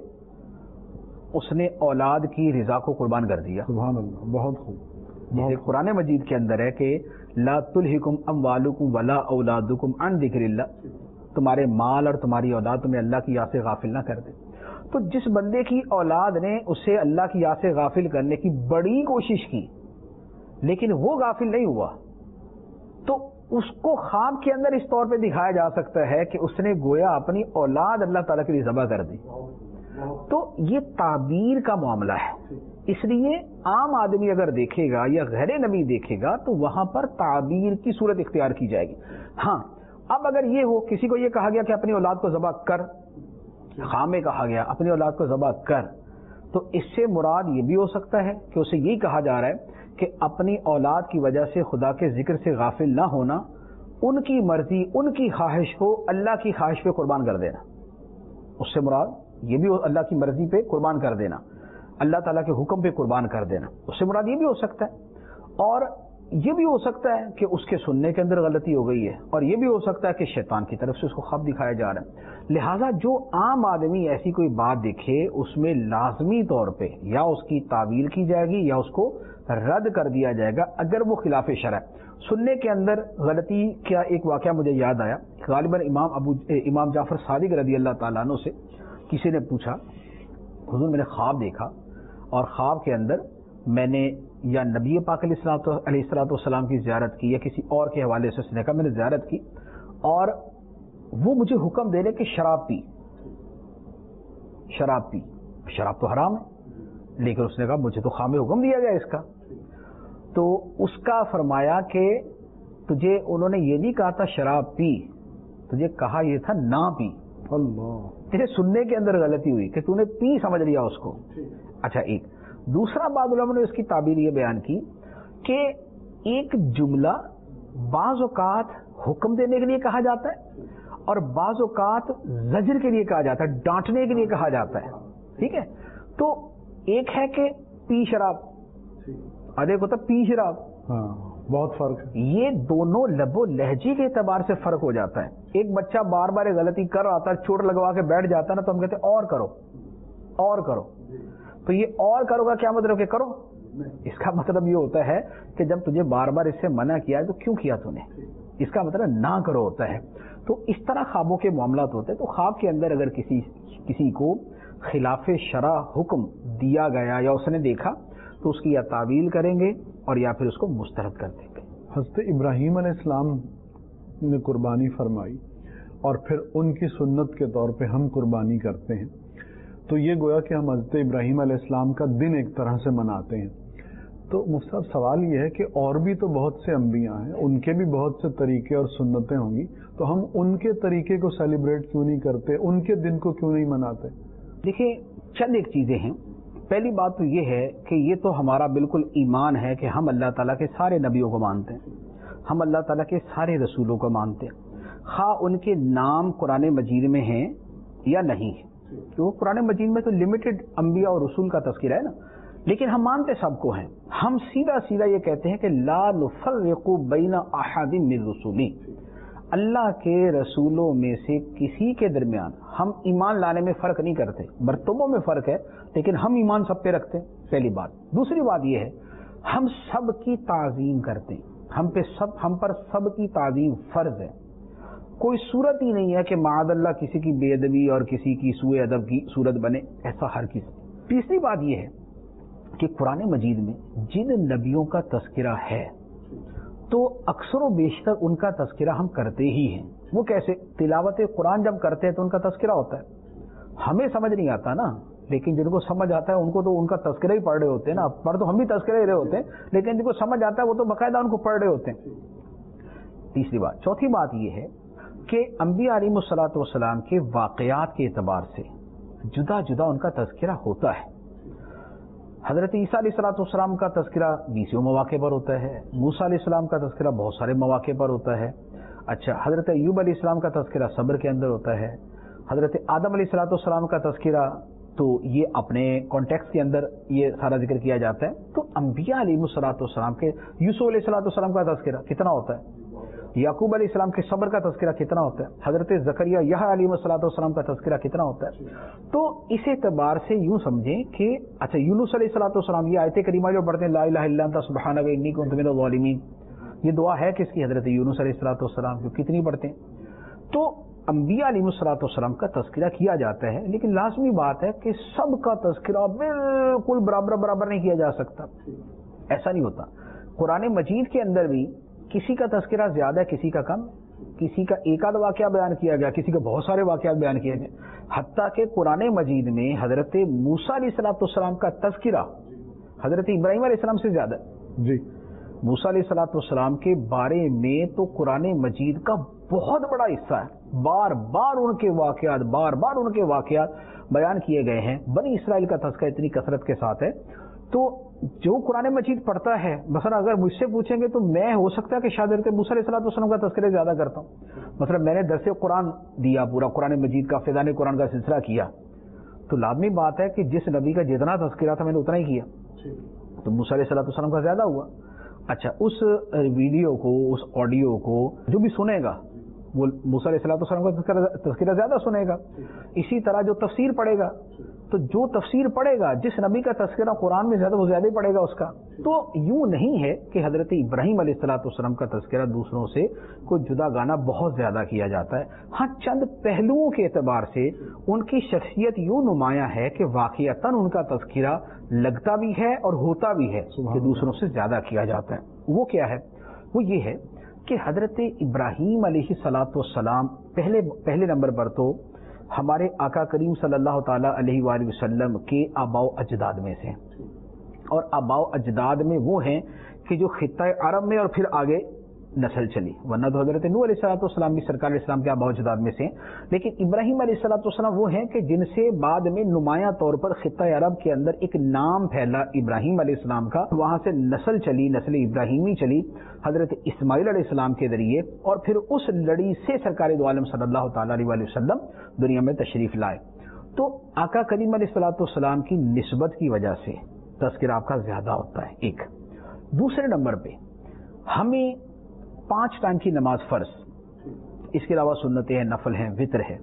Speaker 3: اس نے اولاد کی رضا کو قربان کر دیا۔
Speaker 2: سبحان اللہ، بہت خوب۔
Speaker 3: جیسے قرآن مجید کے اندر ہے کہ لا تلہکم اموالکم ولا اولادکم عن ذکر اللہ، تمہارے مال اور تمہاری اولاد تمہیں اللہ کی یاد سے غافل نہ کر دے۔ تو جس بندے کی اولاد نے اسے اللہ کی یاد سے غافل کرنے کی بڑی کوشش کی لیکن وہ غافل نہیں ہوا، تو اس کو خواب کے اندر اس طور پہ دکھایا جا سکتا ہے کہ اس نے گویا اپنی اولاد اللہ تعالیٰ کے لیے ذبح کر دی۔ تو یہ تعبیر کا معاملہ ہے، اس لیے عام آدمی اگر دیکھے گا یا غیر نبی دیکھے گا تو وہاں پر تعبیر کی صورت اختیار کی جائے گی۔ ہاں، اب اگر یہ ہو کسی کو یہ کہا گیا کہ اپنی اولاد کو ذبح کر، خواب میں کہا گیا اپنی اولاد کو ذبح کر، تو اس سے مراد یہ بھی ہو سکتا ہے کہ اسے یہی کہا جا رہا ہے کہ اپنی اولاد کی وجہ سے خدا کے ذکر سے غافل نہ ہونا، ان کی مرضی، ان کی خواہش کو اللہ کی خواہش پہ قربان کر دینا، اس سے مراد یہ بھی اللہ کی مرضی پہ قربان کر دینا، اللہ تعالیٰ کے حکم پہ قربان کر دینا، اس سے مراد یہ بھی ہو سکتا ہے۔ اور یہ بھی ہو سکتا ہے کہ اس کے سننے کے اندر غلطی ہو گئی ہے، اور یہ بھی ہو سکتا ہے کہ شیطان کی طرف سے اس کو خواب دکھایا جا رہا ہے۔ لہٰذا جو عام آدمی ایسی کوئی بات دیکھے اس میں لازمی طور پہ یا اس کی تعویل کی جائے گی یا اس کو رد کر دیا جائے گا اگر وہ خلاف شرع ہے۔ سننے کے اندر غلطی کیا، ایک واقعہ مجھے یاد آیا، غالباً امام ابو امام جعفر صادق رضی اللہ تعالیٰ عنہ سے کسی نے پوچھا، حضور میں نے خواب دیکھا اور خواب کے اندر میں نے یا نبی پاک علیہ الصلوۃ والسلام کی زیارت کی یا کسی اور کے حوالے سے اس نے کہا میں نے زیارت کی اور وہ مجھے حکم دے رہے کہ شراب پی شراب پی شراب تو حرام ہے، لیکن اس نے کہا مجھے تو خواب میں حکم دیا گیا اس کا، تو اس کا فرمایا کہ تجھے انہوں نے یہ نہیں کہا تھا شراب پی، تجھے کہا یہ تھا نہ پی۔
Speaker 2: اللہ،
Speaker 3: تیرے سننے کے اندر غلطی ہوئی کہ تو نے پی سمجھ لیا اس کو۔ اچھا، ایک دوسرا بات علماء نے اس کی تعبیر یہ بیان کی کہ ایک جملہ بعض اوقات حکم دینے کے لیے کہا جاتا ہے اور بعض اوقات زجر کے لیے کہا جاتا ہے، ڈانٹنے کے لیے کہا جاتا ہے، ٹھیک ہے؟ تو ایک ہے کہ پی شراب، ادھے کو تو پی شراب،
Speaker 2: ہاں بہت فرق ہے۔
Speaker 3: یہ دونوں لب و لہجے کے اعتبار سے فرق ہو جاتا ہے۔ ایک بچہ بار بار غلطی کر رہا تھا، چوٹ لگوا کے بیٹھ جاتا ہے نا، تو ہم کہتے ہیں اور کرو اور کرو، تو یہ اور کرو کا کیا مطلب کہ کرو؟ اس کا مطلب یہ ہوتا ہے کہ جب تجھے بار بار اس سے منع کیا ہے تو کیوں کیا تو نے، اس کا مطلب نہ کرو ہوتا ہے۔ تو اس طرح خوابوں کے معاملات ہوتے ہیں. تو خواب کے اندر اگر کسی کسی کو خلاف شرع حکم دیا گیا یا اس نے دیکھا تو اس کی یا تعویل کریں گے اور یا پھر اس کو مسترد کر دیں گے.
Speaker 2: حضرت ابراہیم علیہ السلام نے قربانی فرمائی اور پھر ان کی سنت کے طور پہ ہم قربانی کرتے ہیں، تو یہ گویا کہ ہم حضرت ابراہیم علیہ السلام کا دن ایک طرح سے مناتے ہیں. تو مفتی صاحب سوال یہ ہے کہ اور بھی تو بہت سے انبیاء ہیں، ان کے بھی بہت سے طریقے اور سنتیں ہوں گی، تو ہم ان کے طریقے کو سیلیبریٹ کیوں نہیں کرتے، ان کے دن کو کیوں نہیں مناتے؟
Speaker 3: دیکھیں چند ایک چیزیں ہیں. پہلی بات تو یہ ہے کہ یہ تو ہمارا بالکل ایمان ہے کہ ہم اللہ تعالیٰ کے سارے نبیوں کو مانتے ہیں، ہم اللہ تعالیٰ کے سارے رسولوں کو مانتے ہیں، خواہ ان کے نام قرآن مجید میں ہیں یا نہیں ہے. تو قرآن مجید میں تو لمیٹڈ انبیاء اور رسول کا تذکرہ ہے نا، لیکن ہم مانتے سب کو ہیں. ہم سیدھا سیدھا یہ کہتے ہیں کہ لا نفرق بین احد من رسولی، اللہ کے رسولوں میں سے کسی کے درمیان ہم ایمان لانے میں فرق نہیں کرتے. مرتبوں میں فرق ہے لیکن ہم ایمان سب پہ رکھتے ہیں، پہلی بات. دوسری بات یہ ہے ہم سب کی تعظیم کرتے ہیں، ہم پہ سب ہم پر سب کی تعظیم فرض ہے. کوئی صورت ہی نہیں ہے کہ معاذ اللہ کسی کی بے ادبی اور کسی کی سوء ادب کی صورت بنے، ایسا ہر کسی. تیسری بات یہ ہے کہ قرآن مجید میں جن نبیوں کا تذکرہ ہے تو اکثر و بیشتر ان کا تذکرہ ہم کرتے ہی ہیں. وہ کیسے؟ تلاوت قرآن جب کرتے ہیں تو ان کا تذکرہ ہوتا ہے. ہمیں سمجھ نہیں آتا نا، لیکن جن کو سمجھ آتا ہے ان کو تو ان کا تذکرہ ہی پڑھ رہے ہوتے ہیں نا. پڑھ تو ہم بھی تذکرہ ہی رہے ہوتے ہیں، لیکن جن کو سمجھ آتا ہے وہ تو باقاعدہ ان کو پڑھ رہے ہوتے ہیں. تیسری بات. چوتھی بات یہ ہے کہ انبیاء علیہ الصلوۃ والسلام کے واقعات کے اعتبار سے جدا جدا ان کا تذکرہ ہوتا ہے. حضرت عیسیٰ علیہ الصلوۃ والسلام کا تذکرہ بیسوں مواقع پر ہوتا ہے، موسیٰ علیہ السلام کا تذکرہ بہت سارے مواقع پر ہوتا ہے. اچھا، حضرت ایوب علیہ السلام کا تذکرہ صبر کے اندر ہوتا ہے. حضرت آدم علیہ الصلوۃ والسلام کا تذکرہ تو یہ اپنے کانٹیکس کے اندر یہ سارا ذکر کیا جاتا ہے. تو انبیاء علیہ الصلوۃ والسلام کے یوسف علیہ الصلوۃ والسلام کا تذکرہ کتنا ہوتا ہے، یعقوب علیہ السلام کے صبر کا تذکرہ کتنا ہوتا ہے، حضرت زکریا یحییٰ علیہ الصلوۃ والسلام کا تذکرہ کتنا ہوتا ہے. تو اس اعتبار سے یوں سمجھیں کہ اچھا یونس علیہ الصلوۃ والسلام یہ آیت کریمہ جو پڑھتے ہیں لا الہ الا انت سبحانک انی کنت من الظالمین، یہ دعا ہے کس کی؟ حضرت یونس علیہ الصلوۃ والسلام کی. کتنی پڑھتے ہیں؟ تو انبیاء علیہ الصلوۃ والسلام کا تذکرہ کیا جاتا ہے، لیکن لازمی بات ہے کہ سب کا تذکرہ بالکل برابر برابر نہیں کیا جا سکتا. ایسا نہیں ہوتا. قرآن مجید کے اندر بھی کسی کا تذکرہ زیادہ ہے، کسی کا کم، کسی کا ایک آدھ واقعہ بیان کیا گیا، کسی کا بہت سارے واقعات بیان کیے گئے. حتیٰ کہ قرآن مجید میں حضرت موسیٰ علیہ الصلوۃ والسلام کا تذکرہ حضرت ابراہیم علیہ السلام سے زیادہ ہے.
Speaker 2: جی
Speaker 3: موسیٰ علیہ الصلوۃ والسلام کے بارے میں تو قرآن مجید کا بہت بڑا حصہ ہے، بار بار ان کے واقعات بار بار ان کے واقعات بیان کیے گئے ہیں. بنی اسرائیل کا تذکرہ اتنی کثرت کے ساتھ ہے. تو جو قرآن مجید پڑھتا ہے، مثلا اگر مجھ سے پوچھیں گے تو میں ہو سکتا ہے کہ شاید حضرت موسیٰ علیہ الصلوۃ والسلام کا تذکرہ زیادہ کرتا ہوں. مثلا میں نے درس قرآن دیا، پورا قرآن مجید کا فیضان قرآن کا سلسلہ کیا، تو لازمی بات ہے کہ جس نبی کا جتنا تذکرہ تھا میں نے اتنا ہی کیا، تو موسیٰ علیہ الصلوۃ والسلام کا زیادہ ہوا. اچھا، اس ویڈیو کو، اس آڈیو کو جو بھی سنے گا وہ موسیٰ علیہ الصلوۃ والسلام کا تذکرہ زیادہ سنے گا. اسی طرح جو تفسیر پڑھے گا تو جو تفسیر پڑھے گا، جس نبی کا تذکرہ قرآن میں زیادہ وہ زیادہ ہی پڑھے گا اس کا. تو یوں نہیں ہے کہ حضرت ابراہیم علیہ الصلوۃ والسلام کا تذکرہ دوسروں سے کوئی جدا گانا بہت زیادہ کیا جاتا ہے. ہاں چند پہلوؤں کے اعتبار سے ان کی شخصیت یوں نمایاں ہے کہ واقعتاً ان کا تذکرہ لگتا بھی ہے اور ہوتا بھی ہے کہ دوسروں سے زیادہ کیا جاتا ہے. وہ کیا ہے؟ وہ یہ ہے کہ حضرت ابراہیم علیہ الصلوۃ والسلام پہلے پہلے نمبر پر تو ہمارے آقا کریم صلی اللہ تعالی علیہ وآلہ وسلم کے آباء و اجداد میں سے، اور آباء و اجداد میں وہ ہیں کہ جو خطہ عرب میں اور پھر آگے نسل چلی، ورنہ تو حضرت نوح علیہ الصلوۃ والسلام بھی سرکار علیہ السلام کے آباء و اجداد میں سے. لیکن ابراہیم علیہ الصلوۃ والسلام وہ ہیں کہ جن سے بعد میں نمایاں طور پر خطہ عرب کے اندر ایک نام پھیلا ابراہیم علیہ السلام کا، وہاں سے نسل چلی، نسل ابراہیمی چلی حضرت اسماعیل علیہ السلام کے ذریعے، اور پھر اس لڑی سے سرکار دو عالم صلی اللہ تعالی علیہ وآلہ وسلم دنیا میں تشریف لائے. تو آقا کریم علیہ الصلوۃ والسلام کی نسبت کی وجہ سے تذکرہ آپ کا زیادہ ہوتا ہے. ایک دوسرے نمبر پہ ہمیں پانچ ٹائم کی نماز فرض، اس کے علاوہ سنتیں ہیں، نفل ہیں، وطر ہے.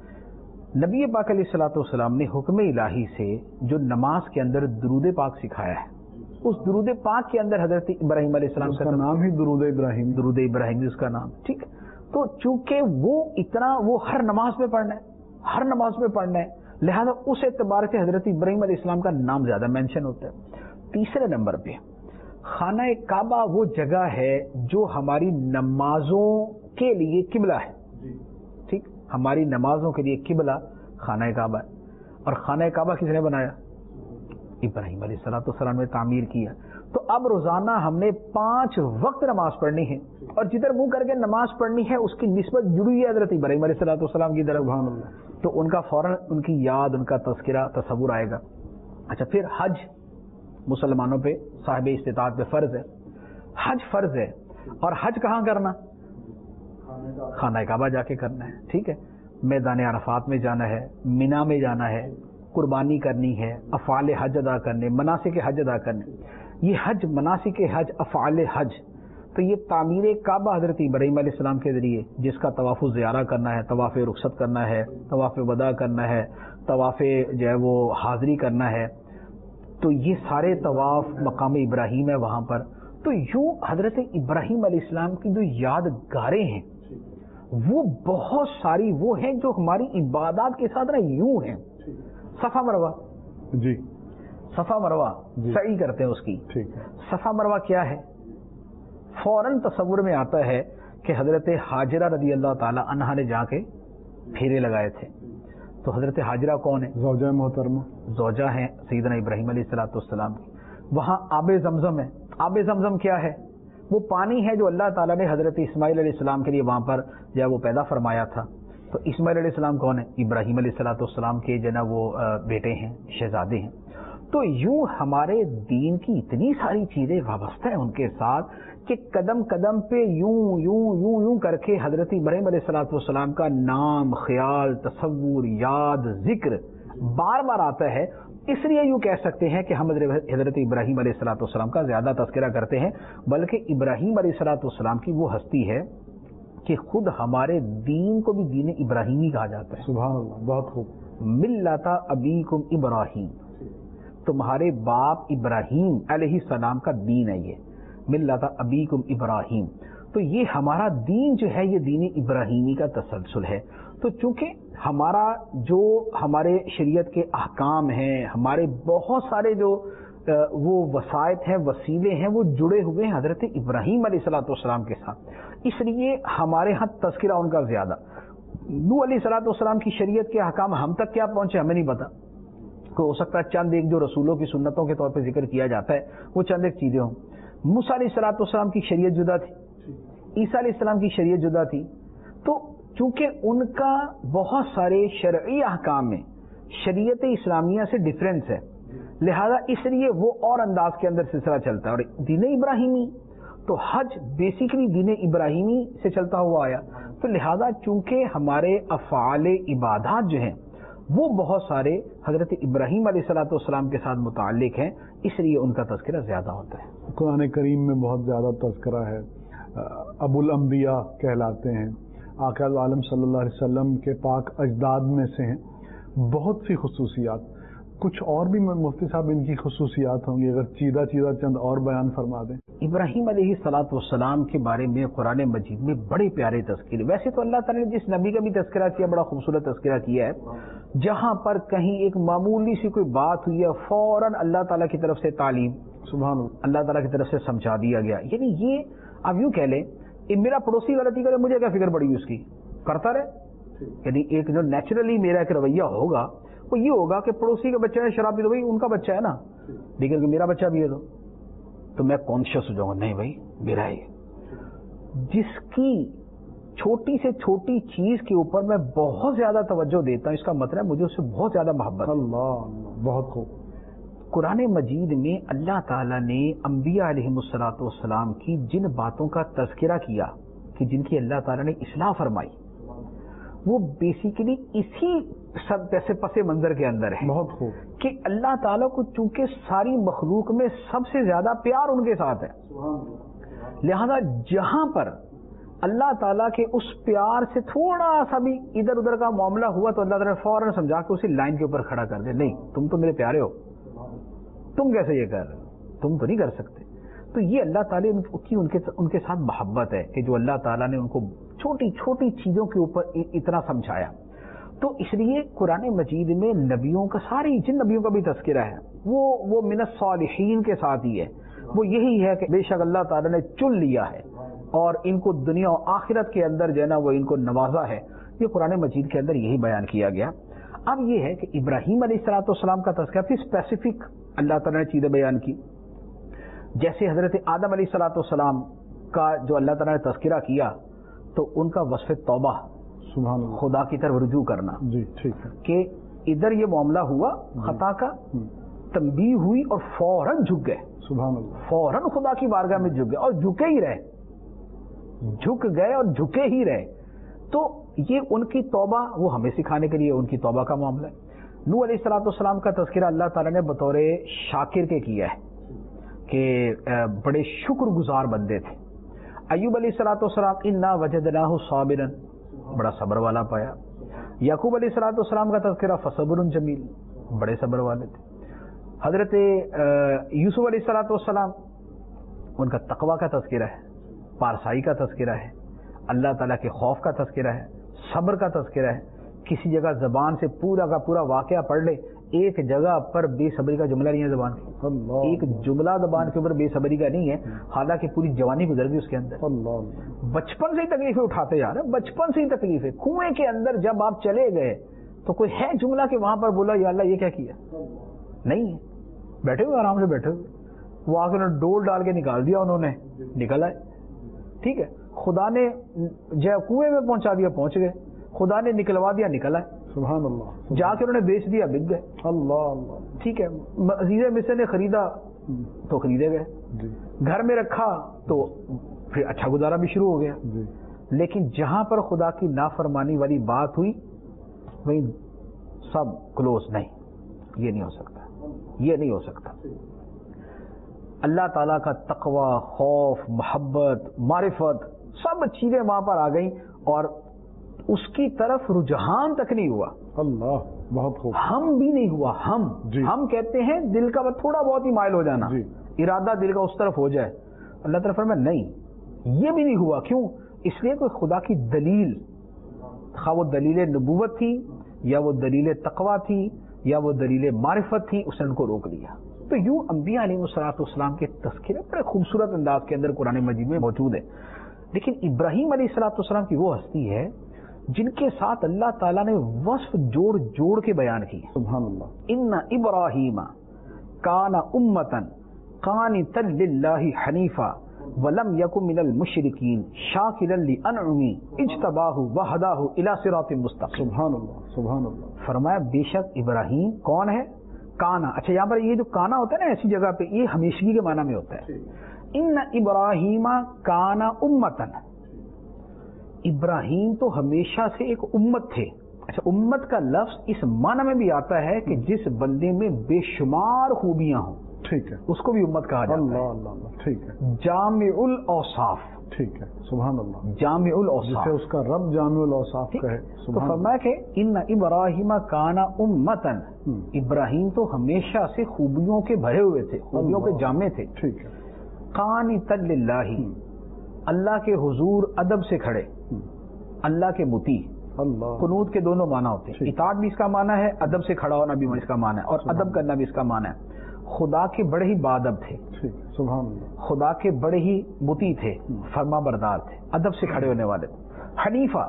Speaker 3: نبی پاک علیہ الصلوۃ والسلام نے حکم الہی سے جو نماز کے اندر درود پاک سکھایا ہے، اس درود پاک کے اندر حضرت ابراہیم علیہ السلام
Speaker 2: کا نام ہی درود ابراہیم،
Speaker 3: درود ابراہیم اس کا نام. ٹھیک، تو چونکہ وہ اتنا وہ ہر نماز میں پڑھنا ہے, ہر نماز میں پڑھنا ہے, لہذا اس اعتبار سے حضرت ابراہیم علیہ السلام کا نام زیادہ مینشن ہوتا ہے. تیسرے نمبر پہ خانہ کعبہ وہ جگہ ہے جو ہماری نمازوں کے لیے قبلہ ہے. ٹھیک, ہماری نمازوں کے لیے قبلہ خانہ کعبہ ہے. اور خانہ کعبہ کس نے بنایا؟ ابراہیم علیہ الصلوۃ والسلام نے تعمیر کیا. تو اب روزانہ ہم نے پانچ وقت نماز پڑھنی ہے, اور جدھر منہ کر کے نماز پڑھنی ہے اس کی نسبت جڑی ہے حضرت ابراہیم علیہ الصلوۃ والسلام کی طرف. تو ان کا فوراً ان کی یاد, ان کا تذکرہ, تصور آئے گا. اچھا, پھر حج مسلمانوں پہ صاحب استطاعت پہ فرض ہے. حج فرض ہے, اور حج کہاں کرنا؟ خانہ کعبہ جا کے کرنا ہے. ٹھیک ہے, میدان عرفات میں جانا ہے, مینا میں جانا ہے, قربانی کرنی ہے, افعال حج ادا کرنے, مناسک حج ادا کرنے. یہ حج, مناسک حج, افعال حج, تو یہ تعمیر کعبہ حضرت ابراہیم علیہ السلام کے ذریعے, جس کا طواف زیارہ کرنا ہے, طواف رخصت کرنا ہے, طواف وداع کرنا ہے, طواف جو ہے وہ حاضری کرنا ہے, تو یہ سارے طواف مقام ابراہیم ہے وہاں پر. تو یوں حضرت ابراہیم علیہ السلام کی جو یادگاریں ہیں وہ بہت ساری وہ ہیں جو ہماری عبادات کے ساتھ نا یوں ہیں. صفا مروہ,
Speaker 2: جی
Speaker 3: صفا مروہ سعی کرتے ہیں اس کی. صفا مروہ کیا ہے؟ فوراً تصور میں آتا ہے کہ حضرت حاجرہ رضی اللہ تعالی عنہا نے جا کے پھیرے لگائے تھے. تو حضرت حاجرہ کون ہے؟
Speaker 2: زوجہ محترمہ,
Speaker 3: زوجہ ہیں سیدنا ابراہیم علیہ الصلوۃ والسلام کی. وہاں آب زمزم ہے. آب زمزم کیا ہے؟ وہ پانی ہے جو اللہ تعالیٰ نے حضرت اسماعیل علیہ السلام کے لیے وہاں پر جو ہے وہ پیدا فرمایا تھا. تو اسماعیل علیہ السلام کون ہے؟ ابراہیم علیہ الصلوۃ والسلام کے جو ہے نا وہ بیٹے ہیں, شہزادے ہیں. تو یوں ہمارے دین کی اتنی ساری چیزیں وابستہ ہیں ان کے ساتھ کہ قدم قدم پہ یوں یوں یوں یوں کر کے حضرت ابراہیم علیہ الصلوۃ والسلام کا نام, خیال, تصور, یاد, ذکر بار بار آتا ہے. اس لیے یوں کہہ سکتے ہیں کہ ہم حضرت ابراہیم علیہ الصلوۃ والسلام کا زیادہ تذکرہ کرتے ہیں, بلکہ ابراہیم علیہ الصلوۃ والسلام کی وہ ہستی ہے کہ خود ہمارے دین کو بھی دین ابراہیمی کہا جاتا ہے.
Speaker 2: سبحان اللہ, بہت خوب.
Speaker 3: ملت ابیکم ابراہیم, تمہارے باپ ابراہیم علیہ السلام کا دین ہے یہ, ملت ابیکم ابراہیم. تو یہ ہمارا دین جو ہے یہ دین ابراہیمی کا تسلسل ہے. تو چونکہ ہمارا جو ہمارے شریعت کے احکام ہیں, ہمارے بہت سارے جو وہ وسائط ہیں, وسیلے ہیں, وہ جڑے ہوئے ہیں حضرت ابراہیم علیہ الصلوۃ والسلام کے ساتھ, اس لیے ہمارے ہاں تذکرہ ان کا زیادہ. نوح علیہ الصلوۃ والسلام کی شریعت کے احکام ہم تک کیا پہنچے ہمیں نہیں پتا. ہو سکتا ہے چند ایک جو رسولوں کی سنتوں کے طور پہ ذکر کیا جاتا ہے وہ چند ایک چیزیں ہوں. موسیٰ علیہ الصلوۃ والسلام کی شریعت جدا تھی, عیسیٰ علیہ السلام کی شریعت جدا تھی. تو چونکہ ان کا بہت سارے شرعی احکام میں شریعت اسلامیہ سے ڈیفرنس ہے, لہذا اس لیے وہ اور انداز کے اندر سلسلہ چلتا ہے. اور دین ابراہیمی تو حج بیسیکلی دین ابراہیمی سے چلتا ہوا آیا, تو لہذا چونکہ ہمارے افعال عبادات جو ہیں وہ بہت سارے حضرت ابراہیم علیہ الصلوۃ والسلام کے ساتھ متعلق ہیں, اس لیے ان کا تذکرہ زیادہ ہوتا ہے.
Speaker 2: قرآن کریم میں بہت زیادہ تذکرہ ہے. ابو الانبیاء کہلاتے ہیں, آقا عالم صلی اللہ علیہ وسلم کے پاک اجداد میں سے ہیں. بہت سی خصوصیات, کچھ اور بھی مفتی صاحب ان کی خصوصیات ہوں گی, اگر چیدہ چیدہ چند اور بیان فرما دیں.
Speaker 3: ابراہیم علیہ الصلوۃ والسلام کے بارے میں قرآن مجید میں بڑے پیارے تذکرے. ویسے تو اللہ تعالیٰ نے جس نبی کا بھی تذکرہ کیا بڑا خوبصورت تذکرہ کیا ہے, جہاں پر کہیں ایک معمولی سی کوئی بات ہوئی ہے فوراً اللہ تعالیٰ کی طرف سے تعلیم, سبحان اللہ, اللہ تعالیٰ کی طرف سے سمجھا دیا گیا. یعنی یہ آپ یوں کہہ لیں, میرا پڑوسی غلطی کرے مجھے کیا فکر پڑی اس کی, کرتا رہے. یعنی ایک جو نیچرلی میرا ایک رویہ ہوگا وہ یہ ہوگا کہ پڑوسی کے بچے نے شراب پی تو بھائی ان کا بچہ ہے نا, لیکن کہ میرا بچہ بھی ہے تو تو میں کانشیس ہو جاؤں گا, نہیں بھائی میرا ہے. جس کی چھوٹی سے چھوٹی چیز کے اوپر میں بہت زیادہ توجہ دیتا ہوں, اس کا مطلب مجھے اس سے بہت زیادہ محبت.
Speaker 2: اللہ, بہت خوب.
Speaker 3: قرآن مجید میں اللہ تعالیٰ نے انبیاء علیہ الصلوۃ والسلام کی جن باتوں کا تذکرہ کیا کہ جن کی اللہ تعالیٰ نے اصلاح فرمائی, وہ بیسیکلی اسی سب پیسے پس منظر کے اندر ہے.
Speaker 2: بہت خوب.
Speaker 3: کہ اللہ تعالیٰ کو چونکہ ساری مخلوق میں سب سے زیادہ پیار ان کے ساتھ ہے, لہذا جہاں پر اللہ تعالیٰ کے اس پیار سے تھوڑا سا بھی ادھر ادھر کا معاملہ ہوا تو اللہ تعالیٰ نے فوراً سمجھا کے اسی لائن کے اوپر کھڑا کر دے, نہیں تم تو میرے پیارے ہو, تم کیسے یہ کر رہے ہو, تم تو نہیں کر سکتے. تو یہ اللہ تعالیٰ کی ان کے ان کے ساتھ محبت ہے کہ جو اللہ تعالیٰ نے ان کو چھوٹی چھوٹی چیزوں کے اوپر اتنا سمجھایا. تو اس لیے قرآن مجید میں نبیوں کا، ساری جن نبیوں کا بھی تذکرہ ہے وہ وہ من الصالحین کے ساتھ ہی ہے. وہ یہی ہے کہ بے شک اللہ تعالیٰ نے چن لیا ہے اور ان کو دنیا و آخرت کے اندر جو ہے نا وہ ان کو نوازا ہے. یہ قرآن مجید کے اندر یہی بیان کیا گیا. اب یہ ہے کہ ابراہیم علیہ الصلوۃ والسلام کا تذکرہ پھر اسپیسیفک اللہ تعالیٰ نے چیزیں بیان کی. جیسے حضرت آدم علیہ الصلوۃ والسلام کا جو اللہ تعالیٰ نے تذکرہ کیا تو ان کا وصف توبہ،
Speaker 2: سبحان اللہ،
Speaker 3: خدا کی طرف رجوع کرنا.
Speaker 2: جی ٹھیک ہے.
Speaker 3: کہ ادھر یہ معاملہ ہوا خطا کا، تنبیہ ہوئی اور فوراً جھک گئے.
Speaker 2: سبحان اللہ،
Speaker 3: فوراً خدا کی بارگاہ میں جھک گئے اور جھکے ہی رہے، جھک گئے اور جھکے ہی رہے. تو یہ ان کی توبہ وہ ہمیں سکھانے کے لیے ان کی توبہ کا معاملہ ہے. نوح علیہ الصلوۃ والسلام کا تذکرہ اللہ تعالیٰ نے بطور شاکر کے کیا ہے کہ بڑے شکر گزار بندے تھے. ایوب علیہ الصلوۃ والسلام انا وجدناہ صابرا، بڑا صبر والا پایا. یعقوب علیہ الصلوۃ والسلام کا تذکرہ فصبر جمیل، بڑے صبر والے تھے. حضرت یوسف علیہ الصلوۃ والسلام ان کا تقوی کا تذکرہ ہے، پارسائی کا تذکرہ ہے، اللہ تعالیٰ کے خوف کا تذکرہ ہے، صبر کا تذکرہ ہے. کسی جگہ زبان سے پورا کا پورا واقعہ پڑھ لے، ایک جگہ پر بے صبری کا جملہ نہیں ہے زبان کی، ایک جملہ زبان کے اوپر بے صبری کا نہیں ہے، حالانکہ پوری جوانی گزر گئی اس کے اندر. بچپن سے ہی تکلیفیں اٹھاتے جا رہے ہیں، بچپن سے ہی تکلیفیں. کنویں کے اندر جب آپ چلے گئے تو کوئی ہے جملہ کہ وہاں پر بولا یا اللہ یہ کیا کیا؟ نہیں ہے. بیٹھے ہوئے آرام سے بیٹھے ہوئے، وہ آ کے انہوں نے ڈول ڈال کے نکال دیا، انہوں نے نکل آئے. ٹھیک ہے، خدا نے جب کنویں میں پہنچا دیا پہنچ گئے، خدا نے نکلوا دیا نکل آئے.
Speaker 2: سبحان اللہ،
Speaker 3: جا کے انہوں نے بیچ دیا بک گئے.
Speaker 2: اللہ اللہ،
Speaker 3: ٹھیک ہے، عزیز مصر نے خریدا تو خریدے گئے،
Speaker 2: جی
Speaker 3: گھر میں رکھا تو پھر اچھا گزارا بھی شروع ہو گیا.
Speaker 2: جی.
Speaker 3: لیکن جہاں پر خدا کی نافرمانی والی بات ہوئی وہیں سب کلوز. نہیں، یہ نہیں ہو سکتا، یہ نہیں ہو سکتا. اللہ تعالیٰ کا تقوی، خوف، محبت، معرفت سب چیزیں وہاں پر آ گئیں اور اس کی طرف رجحان تک نہیں ہوا.
Speaker 2: اللہ، بہت خوب.
Speaker 3: ہم بھی نہیں ہوا. ہم
Speaker 2: جی.
Speaker 3: ہم کہتے ہیں دل کا تھوڑا بہت ہی مائل ہو جانا،
Speaker 2: جی.
Speaker 3: ارادہ دل کا اس طرف ہو جائے. اللہ تعالیٰ فرمایا نہیں، یہ بھی نہیں ہوا. کیوں؟ اس لیے کوئی خدا کی دلیل، خواہ وہ دلیل نبوت تھی یا وہ دلیل تقوی تھی یا وہ دلیل معرفت تھی، اس نے ان کو روک لیا. تو یوں انبیاء علیہ الصلوۃ والسلام کے تذکرے بڑے خوبصورت انداز کے اندر قرآن مجید میں موجود ہے. لیکن ابراہیم علیہ الصلوۃ والسلام کی وہ ہستی ہے جن کے ساتھ اللہ تعالیٰ نے وصف جوڑ جوڑ کے بیان کی.
Speaker 2: سبحان اللہ.
Speaker 3: ان ابراہیم کان امۃ قانتا للہ حنیفا ولم یکن من المشرکین شاکرا لانعمہ اجتباہ وہداہ الی صراط مستقیم.
Speaker 2: سبحان اللہ، سبحان اللہ.
Speaker 3: فرمایا بے شک ابراہیم کون ہے؟ کانا. اچھا یہاں پر یہ جو کانا ہوتا ہے نا ایسی جگہ پہ، یہ ہمیشگی کے معنی میں ہوتا ہے. ان ابراہیم کانا امتن، ابراہیم تو ہمیشہ سے ایک امت تھے. اچھا، امت کا لفظ اس معنی میں بھی آتا ہے کہ جس بندے میں بے شمار خوبیاں ہوں،
Speaker 2: ٹھیک ہے،
Speaker 3: اس کو بھی امت کہا جاتا
Speaker 2: اللہ
Speaker 3: ہے.
Speaker 2: اللہ اللہ، ٹھیک ہے.
Speaker 3: جامع الاوصاف،
Speaker 2: ٹھیک ہے، سبحان اللہ.
Speaker 3: جامع الاوصاف،
Speaker 2: جسے اس کا رب جامع الاوصاف کہے.
Speaker 3: تو فرمایا کہ ان ابراہیم کانا امتن، ابراہیم تو ہمیشہ سے خوبیوں کے بھرے ہوئے تھے، خوبیوں کے جامع تھے.
Speaker 2: ٹھیک ہے.
Speaker 3: قانتا للہ، اللہ کے حضور ادب سے کھڑے، اللہ کے مطیع.
Speaker 2: اللہ.
Speaker 3: قنوت کے دونوں معنی ہوتے ہیں، اطاعت بھی اس کا معنی ہے، ادب سے کھڑا ہونا بھی اس کا معنی ہے، اور ادب کرنا بھی اس کا معنی ہے. خدا کے بڑے ہی باادب تھے،
Speaker 2: سبحان اللہ.
Speaker 3: خدا کے بڑے ہی مطیع تھے، فرما بردار تھے، ادب سے کھڑے ہونے والے. حنیفہ،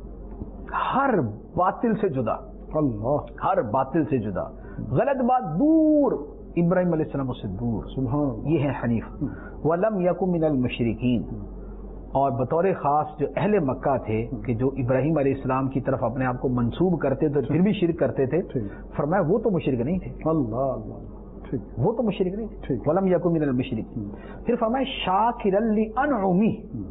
Speaker 3: ہر باطل سے جدا،
Speaker 2: اللہ،
Speaker 3: ہر باطل سے جدا، غلط بات دور، ابراہیم علیہ السلام سے دور.
Speaker 2: سبحان اللہ.
Speaker 3: یہ ہے حنیف. ولم یکن من المشرکین، اور بطور خاص جو اہل مکہ تھے کہ جو ابراہیم علیہ السلام کی طرف اپنے آپ کو منسوب کرتے تھے پھر بھی شرک کرتے تھے، فرمایا وہ تو مشرک نہیں تھے.
Speaker 2: اللہ اللہ، ٹھیک.
Speaker 3: وہ تو مشرک نہیں تھے. ولم یکن من المشرکین. پھر فرمایا شاکرا لانعمہ،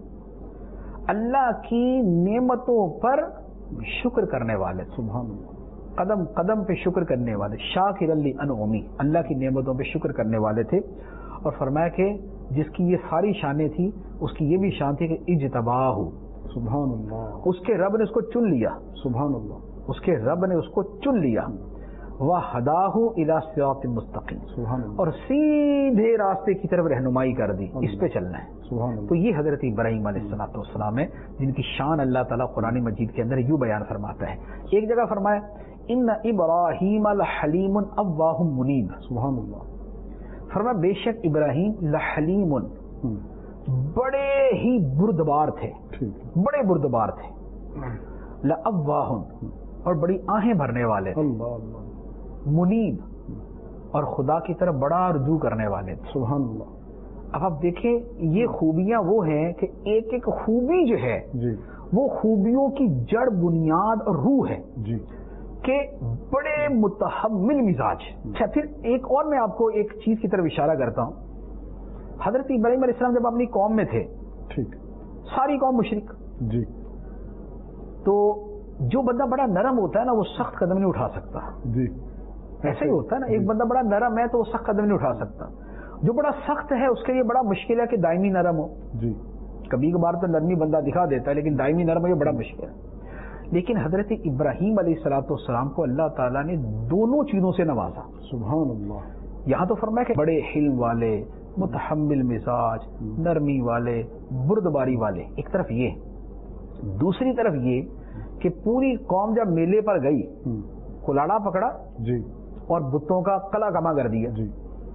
Speaker 3: اللہ کی نعمتوں پر شکر کرنے والے.
Speaker 2: سبحان اللہ.
Speaker 3: قدم قدم پہ شکر کرنے والے. شاکرا لانعمہ، اللہ کی نعمتوں پہ شکر کرنے والے تھے. اور فرمایا کہ جس کی یہ ساری شانیں تھی اس کی یہ بھی شان تھی کہ اجتباہ،
Speaker 2: سبحان اللہ،
Speaker 3: اس کے رب نے اس کو چن لیا.
Speaker 2: سبحان اللہ.
Speaker 3: اس کے رب نے اس کو چن لیا. وَهَدَاهُ إِلَى صِرَاطٍ مُسْتَقِيمٍ، اور سیدھے راستے کی طرف رہنمائی کر دی، اس پہ چلنا ہے۔ تو یہ حضرت ابراہیم علیہ الصلوۃ والسلام ہے جن کی شان اللہ تعالیٰ قرآن مجید کے اندر یوں بیان فرماتا ہے۔ ایک جگہ فرمایا ان ابراہیم لحلیم اوواہ منیب، سبحان اللہ، فرمایا بے شک ابراہیم لحلیم بڑے ہی بردبار تھے، بڑے بردبار تھے، لأواہ اور بڑی آہیں بھرنے والے تھے، منیب اور خدا کی طرف بڑا رجوع کرنے والے تھے، سبحان اللہ۔ اب آپ دیکھیں یہ خوبیاں وہ ہیں کہ ایک ایک خوبی جو ہے جی وہ خوبیوں کی جڑ بنیاد اور روح ہے جی کہ بڑے متحمل مزاج۔ اچھا پھر ایک اور میں آپ کو ایک چیز کی طرف اشارہ کرتا ہوں، حضرت ابراہیم علیہ السلام جب اپنی قوم میں تھے، ٹھیک، ساری قوم مشرک جی، تو جو بندہ بڑا نرم ہوتا ہے نا وہ سخت قدم نہیں اٹھا سکتا جی، ایسا ہی ہوتا ہے نا، ایک بندہ بڑا نرم ہے تو وہ سخت قدم نہیں اٹھا سکتا، جو بڑا سخت ہے اس کے لیے بڑا مشکل ہے کہ دائمی نرم ہو جی، کبھی کبھار تو نرمی بندہ دکھا دیتا ہے لیکن دائمی نرم یہ بڑا مشکل ہے۔ لیکن حضرت ابراہیم علیہ الصلوۃ والسلام کو اللہ تعالیٰ نے دونوں چیزوں سے نوازا، سبحان اللہ۔ یہاں تو فرمایا کہ بڑے حلم والے، متحمل مزاج، نرمی والے، بردباری والے، ایک طرف یہ، دوسری طرف یہ کہ پوری قوم جب میلے پر گئی کلاڑا پکڑا جی اور بتوں کا قلع کما کر دیا جی،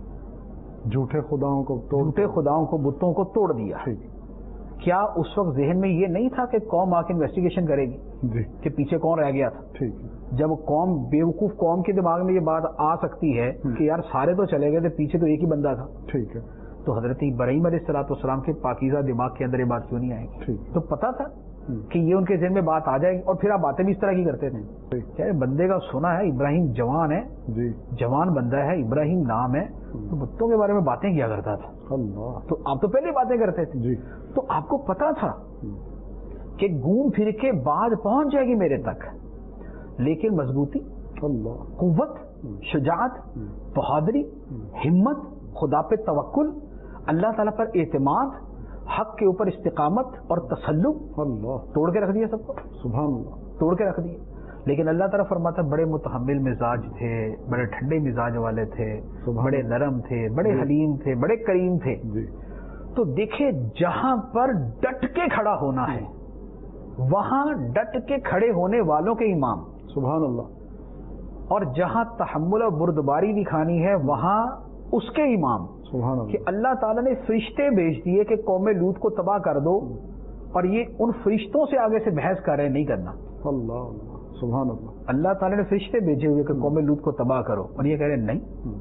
Speaker 3: جھوٹے خداؤں کو جھوٹے خداؤں کو بتوں کو توڑ دیا۔ کیا اس وقت ذہن میں یہ نہیں تھا کہ قوم آ کے انویسٹیگیشن کرے گی جی کہ پیچھے کون رہ گیا تھا؟ ٹھیک، جب قوم بیوقوف قوم کے دماغ میں یہ بات آ سکتی ہے کہ یار سارے تو چلے گئے تھے، پیچھے تو ایک ہی بندہ تھا، ٹھیک ہے، تو حضرت ابراہیم علیہ الصلوۃ والسلام کے پاکیزہ دماغ کے اندر یہ بات کیوں نہیں آئے گی؟ تو پتا تھا کہ یہ ان کے ذہن میں بات آ جائے گی، اور پھر آپ باتیں بھی اس طرح کی کرتے تھے۔ کیا بندے کا سنا ہے ابراہیم جوان ہے جی، جوان بندہ ہے، ابراہیم نام ہے، تو بتوں کے بارے میں باتیں کیا کرتا تھا اللہ، تو آپ تو پہلے باتیں کرتے تھے جی، تو آپ کو پتا تھا کہ گھوم پھر کے بعد پہنچ جائے گی میرے تک، لیکن مضبوطی، اللہ، قوت، شجاعت، بہادری، ہمت، خدا پہ توکل، اللہ تعالیٰ پر اعتماد، حق کے اوپر استقامت اور تسلط، اللہ، توڑ کے رکھ دیا سب کو، سبحان اللہ، توڑ کے رکھ دیا۔ لیکن اللہ تعالیٰ فرماتا بڑے متحمل مزاج تھے، بڑے ٹھنڈے مزاج والے تھے، بڑے نرم تھے، بڑے حلیم تھے، بڑے کریم تھے جی۔ تو دیکھیں جہاں پر ڈٹ کے کھڑا ہونا ہے وہاں ڈٹ کے کھڑے ہونے والوں کے امام، سبحان اللہ، اور جہاں تحمل اور بردباری دکھانی ہے وہاں اس کے امام، سبحان اللہ، کہ اللہ تعالیٰ نے فرشتے بھیج دیے کہ قوم لوط کو تباہ کر دو، اور یہ ان فرشتوں سے آگے سے بحث کر رہے نہیں کرنا، اللہ سبحان اللہ، اللہ تعالیٰ نے فرشتے بھیجے ہوئے کہ قوم لوط کو تباہ کرو، اور یہ کہہ رہے نہیں،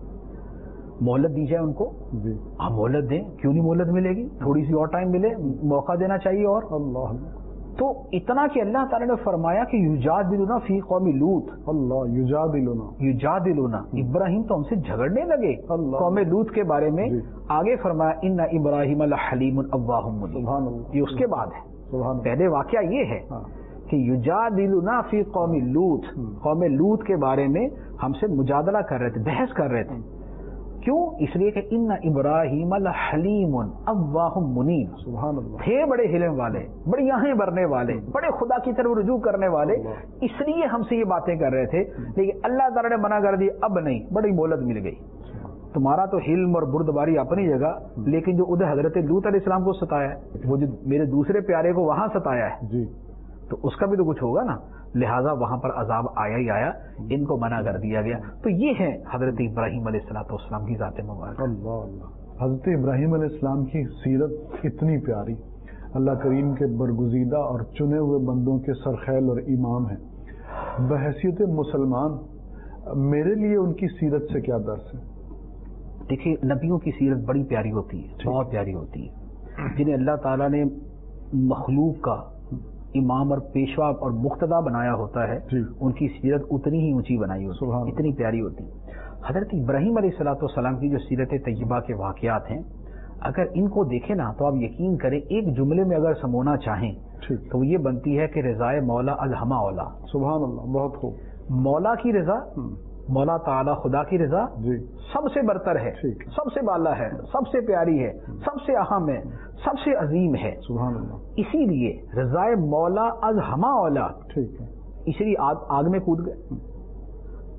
Speaker 3: مہلت دی جائے ان کو جی، آپ مہلت دیں، کیوں نہیں مہلت ملے گی، تھوڑی سی اور ٹائم ملے، موقع دینا چاہیے، اور اللہ، تو اتنا کہ اللہ تعالیٰ نے فرمایا کہ یجادلونا فی قوم لوط، اللہ، یجادلونا یجادلونا ابراہیم تو ہم سے جھگڑنے لگے قوم لوط کے بارے میں جی۔ آگے فرمایا ان ابراہیم لحلیم اوواہ منیب، سبحان اللہ، یہ اس کے بعد ہے، سبحان، پہلے واقعہ یہ ہے کہ یجادلونا فی قوم لوط، قوم لوط کے بارے میں ہم سے مجادلہ کر رہے تھے، بحث کر رہے تھے، کیوں؟ اس لیے کہ ان ابراہیم لحلیم اوواہ منیب، سبحان اللہ، تھے بڑے حلم والے، بڑی آہیں بھرنے والے، بڑے خدا کی طرف رجوع کرنے والے، اس لیے ہم سے یہ باتیں کر رہے تھے، لیکن اللہ تعالیٰ نے منع کر دی، اب نہیں، بڑی مہلت مل گئی، تمہارا تو حلم اور بردباری اپنی جگہ، لیکن جو ادھر حضرت لوط علیہ السلام کو ستایا ہے، وہ جو میرے دوسرے پیارے کو وہاں ستایا ہے جی، تو اس کا بھی تو کچھ ہوگا نا، لہٰذا وہاں پر عذاب آیا ہی آیا، ان کو منع کر دیا گیا۔ تو یہ ہے حضرت ابراہیم علیہ الصلوۃ والسلام کی ذات مبارک۔ اللہ اللہ،
Speaker 2: حضرت ابراہیم علیہ السلام کی سیرت اتنی پیاری، اللہ کریم کے برگزیدہ اور چنے ہوئے بندوں کے سرخیل اور امام ہیں۔ بحیثیت مسلمان میرے لیے ان کی سیرت سے کیا درس ہے؟
Speaker 3: دیکھیے نبیوں کی سیرت بڑی پیاری ہوتی ہے، بہت پیاری ہوتی ہے، جنہیں اللہ تعالیٰ نے مخلوق کا امام اور پیشوا اور مقتدا بنایا ہوتا ہے جی، ان کی سیرت اتنی ہی اونچی بنائی ہوتی ہے، اتنی پیاری ہوتی ہے۔ حضرت ابراہیم علیہ الصلوۃ والسلام کی جو سیرت طیبہ کے واقعات ہیں، اگر ان کو دیکھیں نا تو آپ یقین کریں ایک جملے میں اگر سمونا چاہیں تو وہ یہ بنتی ہے کہ رضائے مولا الہما اولا،
Speaker 2: سبحان اللہ، بہت خوب،
Speaker 3: مولا کی رضا، مولا تعالی خدا کی رضا جی سب سے برتر ہے، سب سے بالا ہے، سب سے پیاری ہے، سب سے اہم ہے، سب سے عظیم ہے، سبحان اللہ۔ اسی لیے رضائے مولا از ہما اولا، ٹھیک ہے، اسی لیے آگ, آگ میں کود گئے،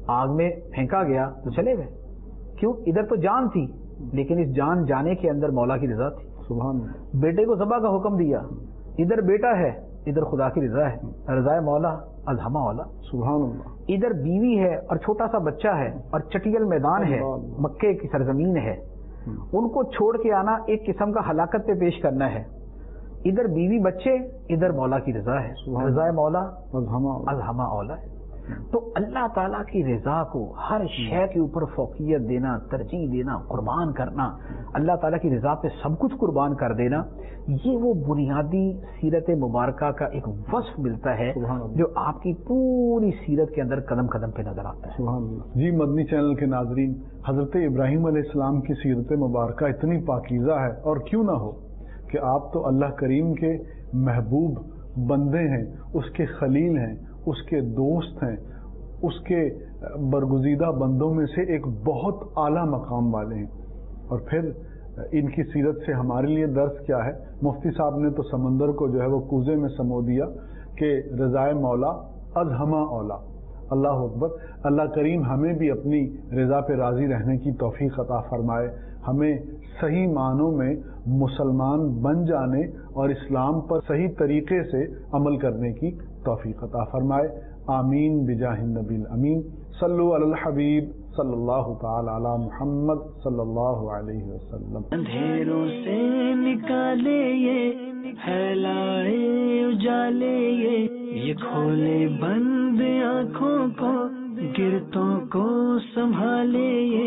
Speaker 3: آگ میں پھینکا گیا تو چلے گئے. کیوں؟ ادھر تو جان تھی لیکن اس جان جانے کے اندر مولا کی رضا تھی.
Speaker 2: سبحان اللہ.
Speaker 3: بیٹے کو ذبح کا حکم دیا، ادھر بیٹا ہے ادھر خدا کی رضا ہے، رضا مولا ازہما اولا.
Speaker 2: سبحان اللہ.
Speaker 3: ادھر بیوی ہے اور چھوٹا سا بچہ ہے اور چٹیل میدان ہے، مکے کی سرزمین ہے، ان کو چھوڑ کے آنا ایک قسم کا ہلاکت پہ پیش کرنا ہے. ادھر بیوی بچے، ادھر مولا کی رضا ہے، رضا مولا ازہما اولا ہے. تو اللہ تعالیٰ کی رضا کو ہر شے کے اوپر فوقیت دینا، ترجیح دینا، قربان کرنا، اللہ تعالیٰ کی رضا پہ سب کچھ قربان کر دینا، یہ وہ بنیادی سیرت مبارکہ کا ایک وصف ملتا ہے جو آپ کی پوری سیرت کے اندر قدم قدم پہ نظر آتا ہے.
Speaker 2: سبحان اللہ. جی مدنی چینل کے ناظرین، حضرت ابراہیم علیہ السلام کی سیرت مبارکہ اتنی پاکیزہ ہے، اور کیوں نہ ہو کہ آپ تو اللہ کریم کے محبوب بندے ہیں، اس کے خلیل ہیں، اس کے دوست ہیں، اس کے برگزیدہ بندوں میں سے ایک بہت اعلیٰ مقام والے ہیں. اور پھر ان کی سیرت سے ہمارے لیے درس کیا ہے؟ مفتی صاحب نے تو سمندر کو جو ہے وہ کوزے میں سمو دیا کہ رضائے مولا ازہما اولا. اللہ اکبر. اللہ کریم ہمیں بھی اپنی رضا پہ راضی رہنے کی توفیق عطا فرمائے، ہمیں صحیح معنوں میں مسلمان بن جانے اور اسلام پر صحیح طریقے سے عمل کرنے کی توفیق عطا فرمائے. آمین بجاہ النبی الامین. صلو علی الحبیب صلی اللہ تعالی علی محمد صلی اللہ علیہ وسلم.
Speaker 1: اندھیروں سے نکالے یہ پھیلائے اجالے یہ یہ کھولے بند آنکھوں کو گرتوں کو سنبھالے یہ